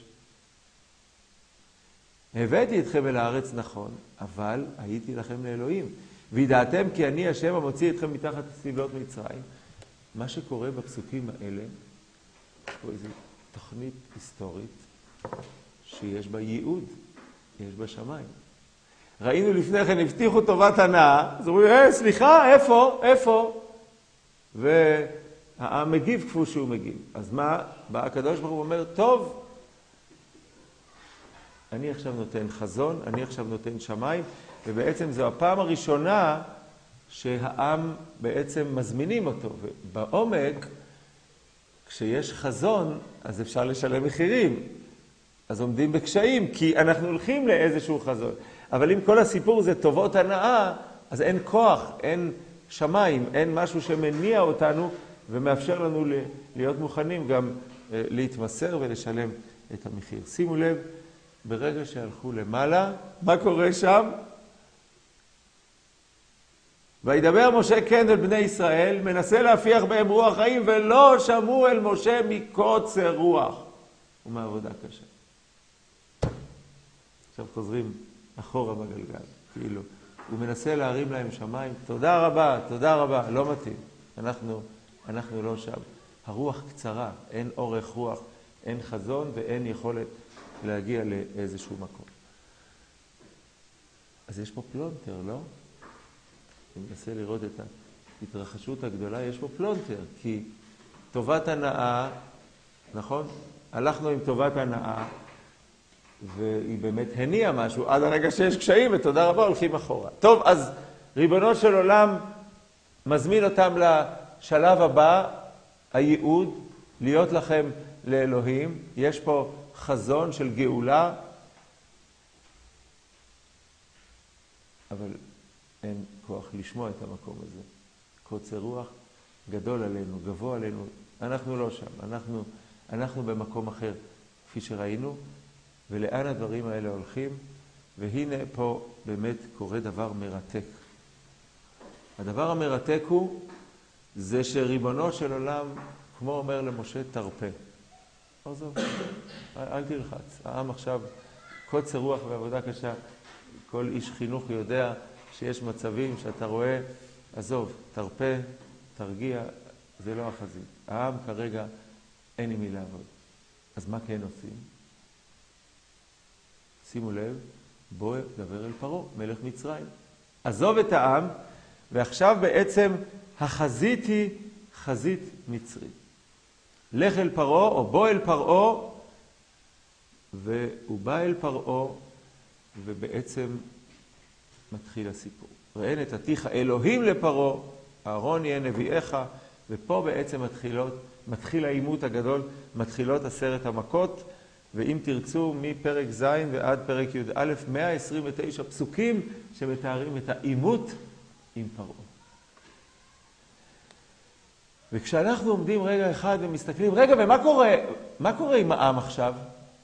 הבאתי אתכם אל הארץ נכון, אבל הייתי לכם לאלוהים. וידעתם כי אני השם המוציא אתכם מתחת סבלות מצרים. מה שקורה בפסוקים האלה, פה איזה תוכנית היסטורית שיש בה ייעוד, יש בה שמיים. ראינו לפני כן, הבטיחו טובת הנאה, אז אומרים, סליחה, איפה? והעם מגיב כפי שהוא מגיב. אז מה? בא הקדוש ברוך הוא אומר, טוב, אני עכשיו נותן חזון, אני עכשיו נותן שמיים, ובעצם זו הפעם הראשונה שהעם בעצם מזמינים אותו. ובעומק, כשיש חזון, אז אפשר לשלם מחירים. אז עומדים בקשיים, כי אנחנו הולכים לאיזשהו חזון. אבל אם כל הסיפור זה טובות הנאה, אז אין כוח, אין שמיים, אין משהו שמניע אותנו, ומאפשר לנו להיות מוכנים גם להתמסר ולשלם את המחיר. שימו לב, ברגע שהלכו למעלה, מה קורה שם? וידבר משה כן אל בני ישראל, מנסה להפיח בהם רוח חיים, ולא שמעו אל משה מקוצר רוח ומעבודה קשה. עכשיו חוזרים אחורה בגלגל, כאילו, הוא מנסה להרים להם שמיים, תודה רבה, לא מתאים, אנחנו לא שם. הרוח קצרה, אין אורך רוח, אין חזון ואין יכולת להגיע לאיזשהו מקום. אז יש פה פלונטר, לא? אני מנסה לראות את ההתרחשות הגדולה, יש פה פלונטר, כי טובת הנאה, נכון? הלכנו עם טובת הנאה, והיא באמת הניעה משהו, עד הרגע שיש קשיים, ותודה רבה, הולכים אחורה. טוב, אז ריבונו של עולם מזמין אותם לשלב הבא, הייעוד, להיות לכם לאלוהים. יש פה חזון של גאולה, אבל אין כוח לשמוע את המקום הזה. קוצר רוח גדול עלינו, גבוה עלינו. אנחנו לא שם, אנחנו במקום אחר, כפי שראינו, ולאן הדברים האלה הולכים, והנה פה באמת קורה דבר מרתק. הדבר המרתק זה שריבונו של עולם, כמו אומר למשה, תרפה. עזוב, אל תלחץ. העם עכשיו, קוצר רוח ועבודה קשה, כל איש חינוך יודע שיש מצבים שאתה רואה, עזוב, תרפה, תרגיע, זה לא החזית. העם כרגע אין עם מי לעבוד. אז מה כן עושים? שימו לב, בוא דבר אל פרעה, מלך מצרים. עזוב את העם, ועכשיו בעצם החזית היא חזית מצרית. לך אל פרעה, או בוא אל פרעה, והוא בא אל פרעה, ובעצם מתחיל הסיפור. ראה נתתיך אלוהים לפרעה, אהרון יהיה נביאך, ופה בעצם מתחיל העימות הגדול, מתחילות 10 המכות, ואם תרצו מפרק ז' ועד פרק י"א, 129 פסוקים שמתארים את העימות עם פרעה. וכשאנחנו עומדים רגע אחד ומסתכלים, רגע, ומה קורה עם העם עכשיו?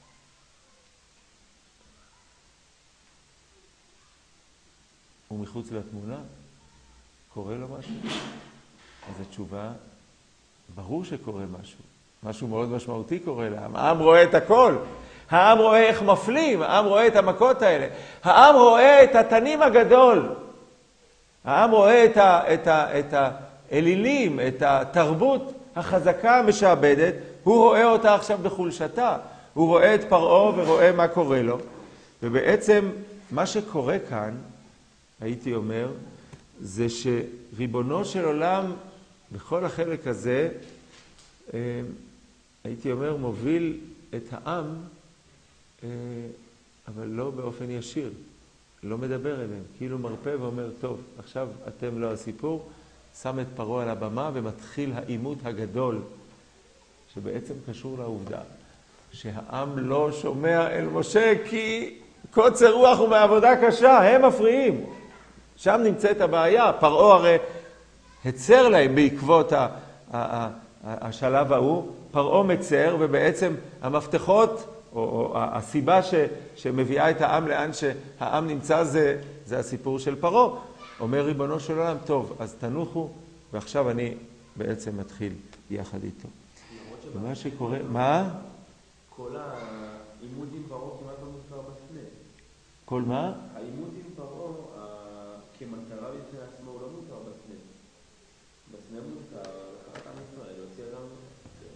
הוא מחוץ לתמונה? קורה לו משהו? אז התשובה, ברור שקורה משהו. משהו מאוד משמעותי קורה לעם. העם רואה את הכל. העם רואה איך מפלים. העם רואה את המכות האלה. העם רואה את התנים הגדול. העם רואה את האלילים, את התרבות החזקה המשעבדת. הוא רואה אותה עכשיו בחולשתה. הוא רואה את פרעה ורואה מה קורה לו. ובעצם מה שקורה כאן, הייתי אומר, זה שריבונו של עולם בכל החלק הזה, הייתי אומר, מוביל את העם, אבל לא באופן ישיר. לא מדבר אליהם, כאילו מרפא ואומר, טוב, עכשיו אתם לא הסיפור, שם את פרעה על הבמה ומתחיל העימות הגדול, שבעצם קשור לעובדה, שהעם לא שומע אל משה כי קוצר רוח ומעבודה קשה, הם מפריעים. שם נמצאת הבעיה, פרעה הרי הצר להם בעקבות השלב ההוא, פרעה מצר, ובעצם המפתחות, או הסיבה שמביאה את העם לאן שהעם נמצא, זה הסיפור של פרעה. אומר ריבונו של עולם, טוב, אז תנוחו, ועכשיו אני בעצם מתחיל יחד איתו. ומה שקורה, מה? כל העימות עם פרעה כמעט לא מוזכר בסנה. כל מה? העימות עם פרעה כמטרה בפני עצמו הוא לא מוזכר בסנה. בסנה מוזכר, לקחת עם ישראל, להוציא אדם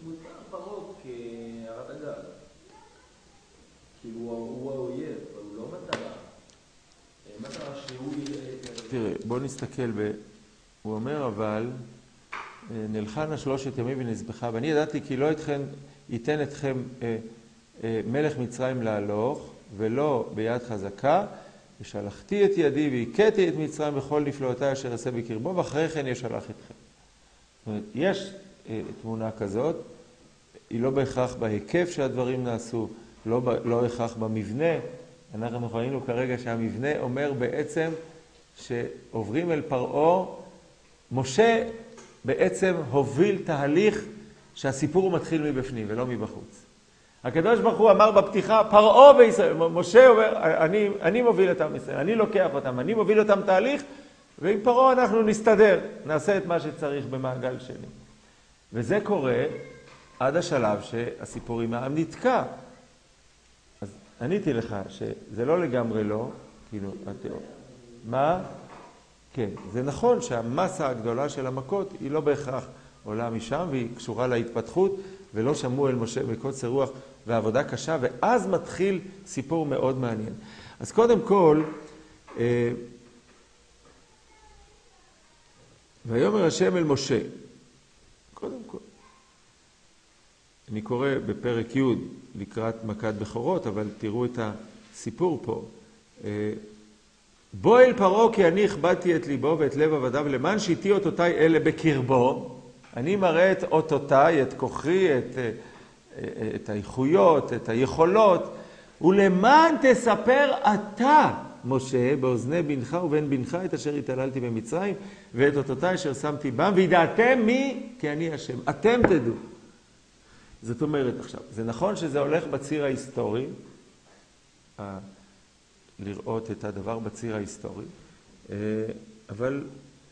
מותר פרעה כהרת אגב. כאילו הוא האויב, אבל הוא לא מטרה. מטרה שהוא יראה... תראה, בוא נסתכל הוא אומר אבל, נלחנה 3 ימים ונזבחה, ואני ידעתי כי לא ייתן אתכם מלך מצרים להלוך, ולא ביד חזקה, ושלחתי את ידי והכיתי את מצרים בכל נפלאותיי אשר אעשה בקרבו, ואחרי כן ישלח אתכם. זאת אומרת, יש תמונה כזאת, היא לא בהכרח בהיקף שהדברים נעשו, לא בהכרח במבנה. אנחנו ראינו כרגע שהמבנה אומר בעצם שעוברים אל פרעה, משה בעצם הוביל תהליך שהסיפור מתחיל מבפנים ולא מבחוץ. הקדוש ברוך הוא אמר בפתיחה, פרעה וישראל, משה אומר, אני מוביל את עם ישראל, אני לוקח אותם, אני מוביל אותם תהליך, ועם פרעה אנחנו נסתדר, נעשה את מה שצריך במעגל שני. וזה קורה עד השלב שהסיפור עם העם נתקע. אז עניתי לך שזה לא לגמרי לא, כאילו, מה? כן, זה נכון שהמסה הגדולה של המכות היא לא בהכרח עולה משם, והיא קשורה להתפתחות, ולא שמעו אל משה בקוצר רוח ועבודה קשה, ואז מתחיל סיפור מאוד מעניין. אז קודם כל, ויאמר השם אל משה, קודם כל, אני קורא בפרק י' לקראת מכת בכורות, אבל תראו את הסיפור פה. בוא אל פרעה כי אני הכבדתי את ליבו ואת לב עבדיו למען שיתי אותותיי אלה בקרבו. אני מראה את אותותיי, את כוחי, את האיכויות, את היכולות, ולמען תספר אתה, משה, באוזני בנך ובן בנך את אשר התעללתי במצרים, ואת אותותיי אשר שמתי בם, וידעתם מי? כי אני השם. אתם תדעו. זאת אומרת עכשיו, זה נכון שזה הולך בציר ההיסטורי, לראות את הדבר בציר ההיסטורי, אבל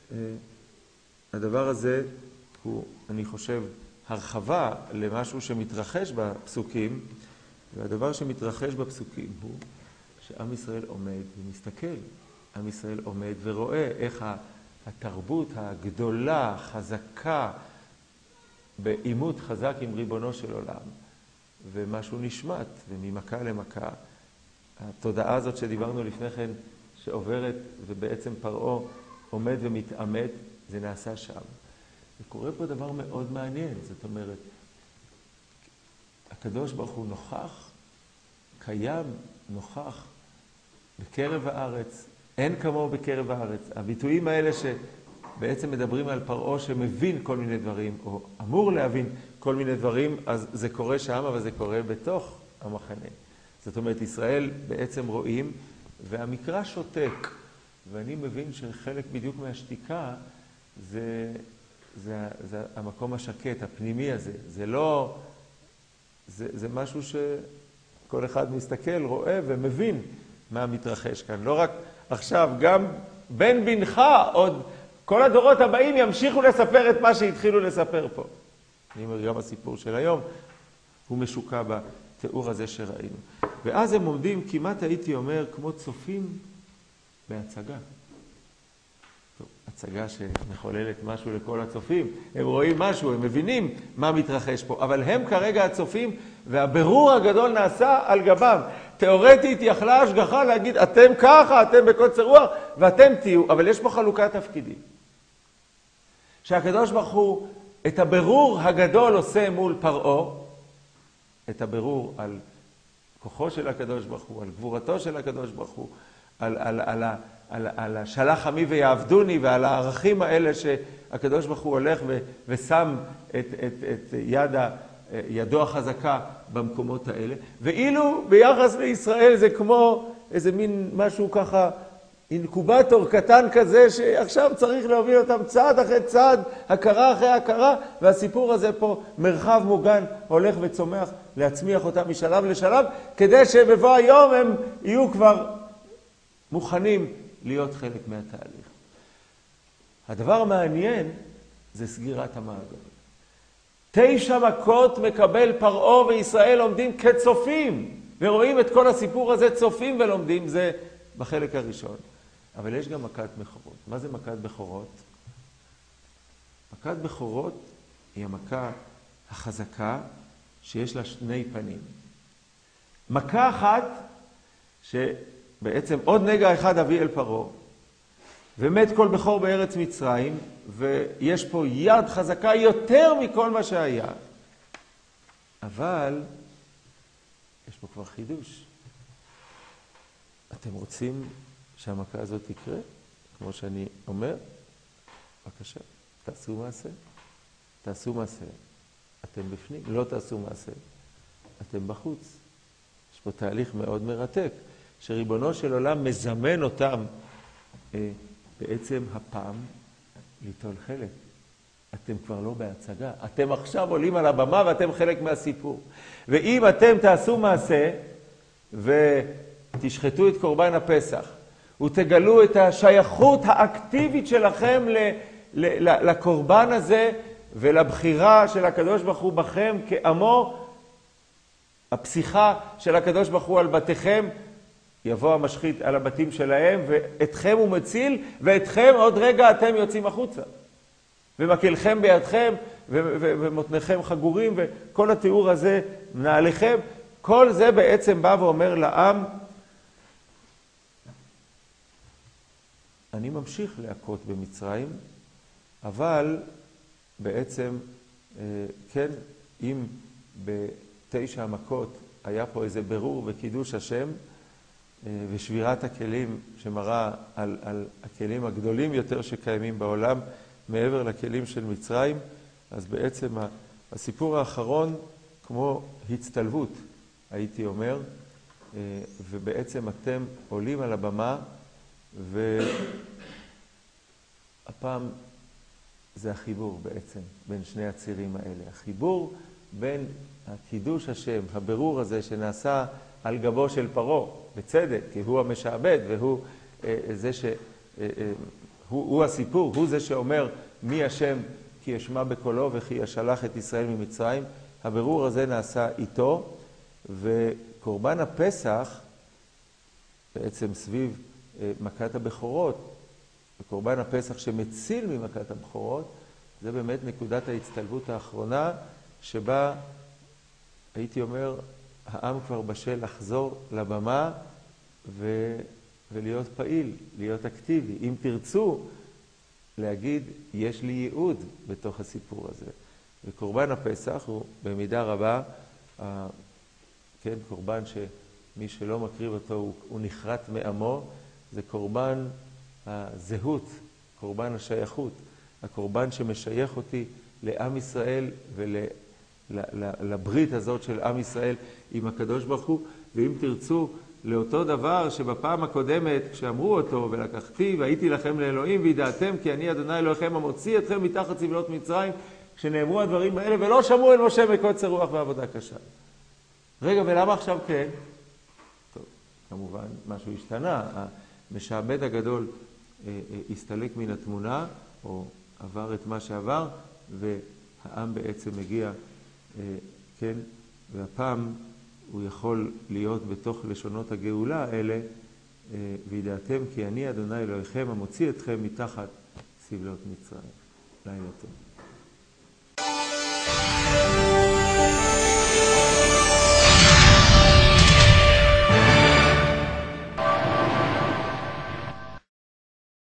הדבר הזה הוא, אני חושב, הרחבה למשהו שמתרחש בפסוקים, והדבר שמתרחש בפסוקים הוא שעם ישראל עומד ומסתכל. עם ישראל עומד ורואה איך התרבות הגדולה, חזקה, באימות חזק עם ריבונו של עולם, ומשהו נשמט, וממכה למכה, התודעה הזאת שדיברנו לפני כן, שעוברת ובעצם פרעה עומד ומתעמת, זה נעשה שם. וקורה פה דבר מאוד מעניין, זאת אומרת, הקדוש ברוך הוא נוכח, קיים, נוכח, בקרב הארץ, אין כמוהו בקרב הארץ. הביטויים האלה שבעצם מדברים על פרעה שמבין כל מיני דברים, או אמור להבין כל מיני דברים, אז זה קורה שם, אבל זה קורה בתוך המחנה. זאת אומרת, ישראל בעצם רואים, והמקרא שותק, ואני מבין שחלק בדיוק מהשתיקה זה המקום השקט, הפנימי הזה. זה לא, זה משהו שכל אחד מסתכל, רואה ומבין מה מתרחש כאן. לא רק עכשיו, גם בן בנך, עוד כל הדורות הבאים ימשיכו לספר את מה שהתחילו לספר פה. אני אומר, גם הסיפור של היום הוא משוקע בתיאור הזה שראינו. ואז הם עומדים, כמעט הייתי אומר, כמו צופים בהצגה. טוב, הצגה שמחוללת משהו לכל הצופים. הם רואים משהו, הם מבינים מה מתרחש פה. אבל הם כרגע הצופים, והבירור הגדול נעשה על גבם. תיאורטית יכלה השגחה להגיד, אתם ככה, אתם בקוצר רוח, ואתם תהיו. אבל יש פה חלוקת תפקידים. שהקדוש ברוך הוא את הבירור הגדול עושה מול פרעה, את הבירור על כוחו של הקדוש ברוך הוא, על גבורתו של הקדוש ברוך הוא, על שלח עמי ויעבדוני, ועל הערכים האלה שהקדוש ברוך הוא הולך ושם את ידו החזקה במקומות האלה. ואילו ביחס לישראל זה כמו איזה מין משהו ככה, אינקובטור קטן כזה שעכשיו צריך להוביל אותם צעד אחרי צעד, הכרה אחרי הכרה, והסיפור הזה פה מרחב מוגן הולך וצומח להצמיח אותם משלב לשלב, כדי שבבוא היום הם יהיו כבר מוכנים להיות חלק מהתהליך. הדבר המעניין זה סגירת המעגל. 9 מכות מקבל פרעה וישראל עומדים כצופים, ורואים את כל הסיפור הזה צופים ולומדים, זה בחלק הראשון. אבל יש גם מכת בכורות. מה זה מכת בכורות? מכת בכורות היא המכה החזקה שיש לה שני פנים. מכה אחת, שבעצם עוד נגע אחד אביא אל פרעה, ומת כל בכור בארץ מצרים, ויש פה יד חזקה יותר מכל מה שהיה. אבל יש פה כבר חידוש. אתם רוצים שהמכה הזאת תקרה? כמו שאני אומר, בבקשה, תעשו מעשה. תעשו מעשה. אתם בפנים, לא תעשו מעשה. אתם בחוץ. יש פה תהליך מאוד מרתק, שריבונו של עולם מזמן אותם בעצם הפעם ליטול חלק. אתם כבר לא בהצגה. אתם עכשיו עולים על הבמה ואתם חלק מהסיפור. ואם אתם תעשו מעשה ותשחטו את קורבן הפסח, ותגלו את השייכות האקטיבית שלכם לקורבן הזה ולבחירה של הקדוש ברוך הוא בכם כעמו, הפסיכה של הקדוש ברוך הוא על בתיכם, יבוא המשחית על הבתים שלהם, ואתכם הוא מציל, ואתכם עוד רגע אתם יוצאים החוצה. ומקלכם בידכם, ומותניכם חגורים, וכל התיאור הזה, נעליכם, כל זה בעצם בא ואומר לעם, אני ממשיך להכות במצרים, אבל בעצם, כן, אם ב9 המכות היה פה איזה ברור וקידוש השם, ושבירת הכלים שמראה על הכלים הגדולים יותר שקיימים בעולם, מעבר לכלים של מצרים, אז בעצם הסיפור האחרון כמו הצטלבות, הייתי אומר, ובעצם אתם עולים על הבמה, והפעם זה החיבור בעצם בין שני הצירים האלה. החיבור בין הקידוש השם, הבירור הזה שנעשה על גבו של פרעה, בצדק, כי הוא המשעבד, והוא זה הוא הסיפור, הוא זה שאומר מי השם כי ישמע בקולו וכי ישלח את ישראל ממצרים. הבירור הזה נעשה איתו, וקורבן הפסח בעצם סביב מכת הבכורות, וקורבן הפסח שמציל ממכת הבכורות, זה באמת נקודת ההצטלבות האחרונה, שבה הייתי אומר, העם כבר בשל לחזור לבמה ולהיות פעיל, להיות אקטיבי. אם תרצו להגיד, יש לי ייעוד בתוך הסיפור הזה. וקורבן הפסח הוא במידה רבה, כן, קורבן שמי שלא מקריב אותו הוא נחרט מעמו, זה קורבן הזהות, קורבן השייכות, הקורבן שמשייך אותי לעם ישראל ולברית הזאת של עם ישראל עם הקדוש ברוך הוא. ואם תרצו לאותו דבר שבפעם הקודמת כשאמרו אותו ולקחתי והייתי לכם לאלוהים וידעתם כי אני אדוני אלוהיכם המוציא אתכם מתחת סבלות מצרים, כשנאמרו הדברים האלה ולא שמעו אל משה מקוצר רוח ועבודה קשה. רגע, ולמה עכשיו כן? טוב, כמובן משהו השתנה, המשעבד הגדול הסתלק מן התמונה או עבר את מה שעבר, והעם בעצם מגיע, כן, והפעם הוא יכול להיות בתוך לשונות הגאולה האלה, וידעתם כי אני אדוני אלוהיכם המוציא אתכם מתחת סבלות מצרים. לילה טוב.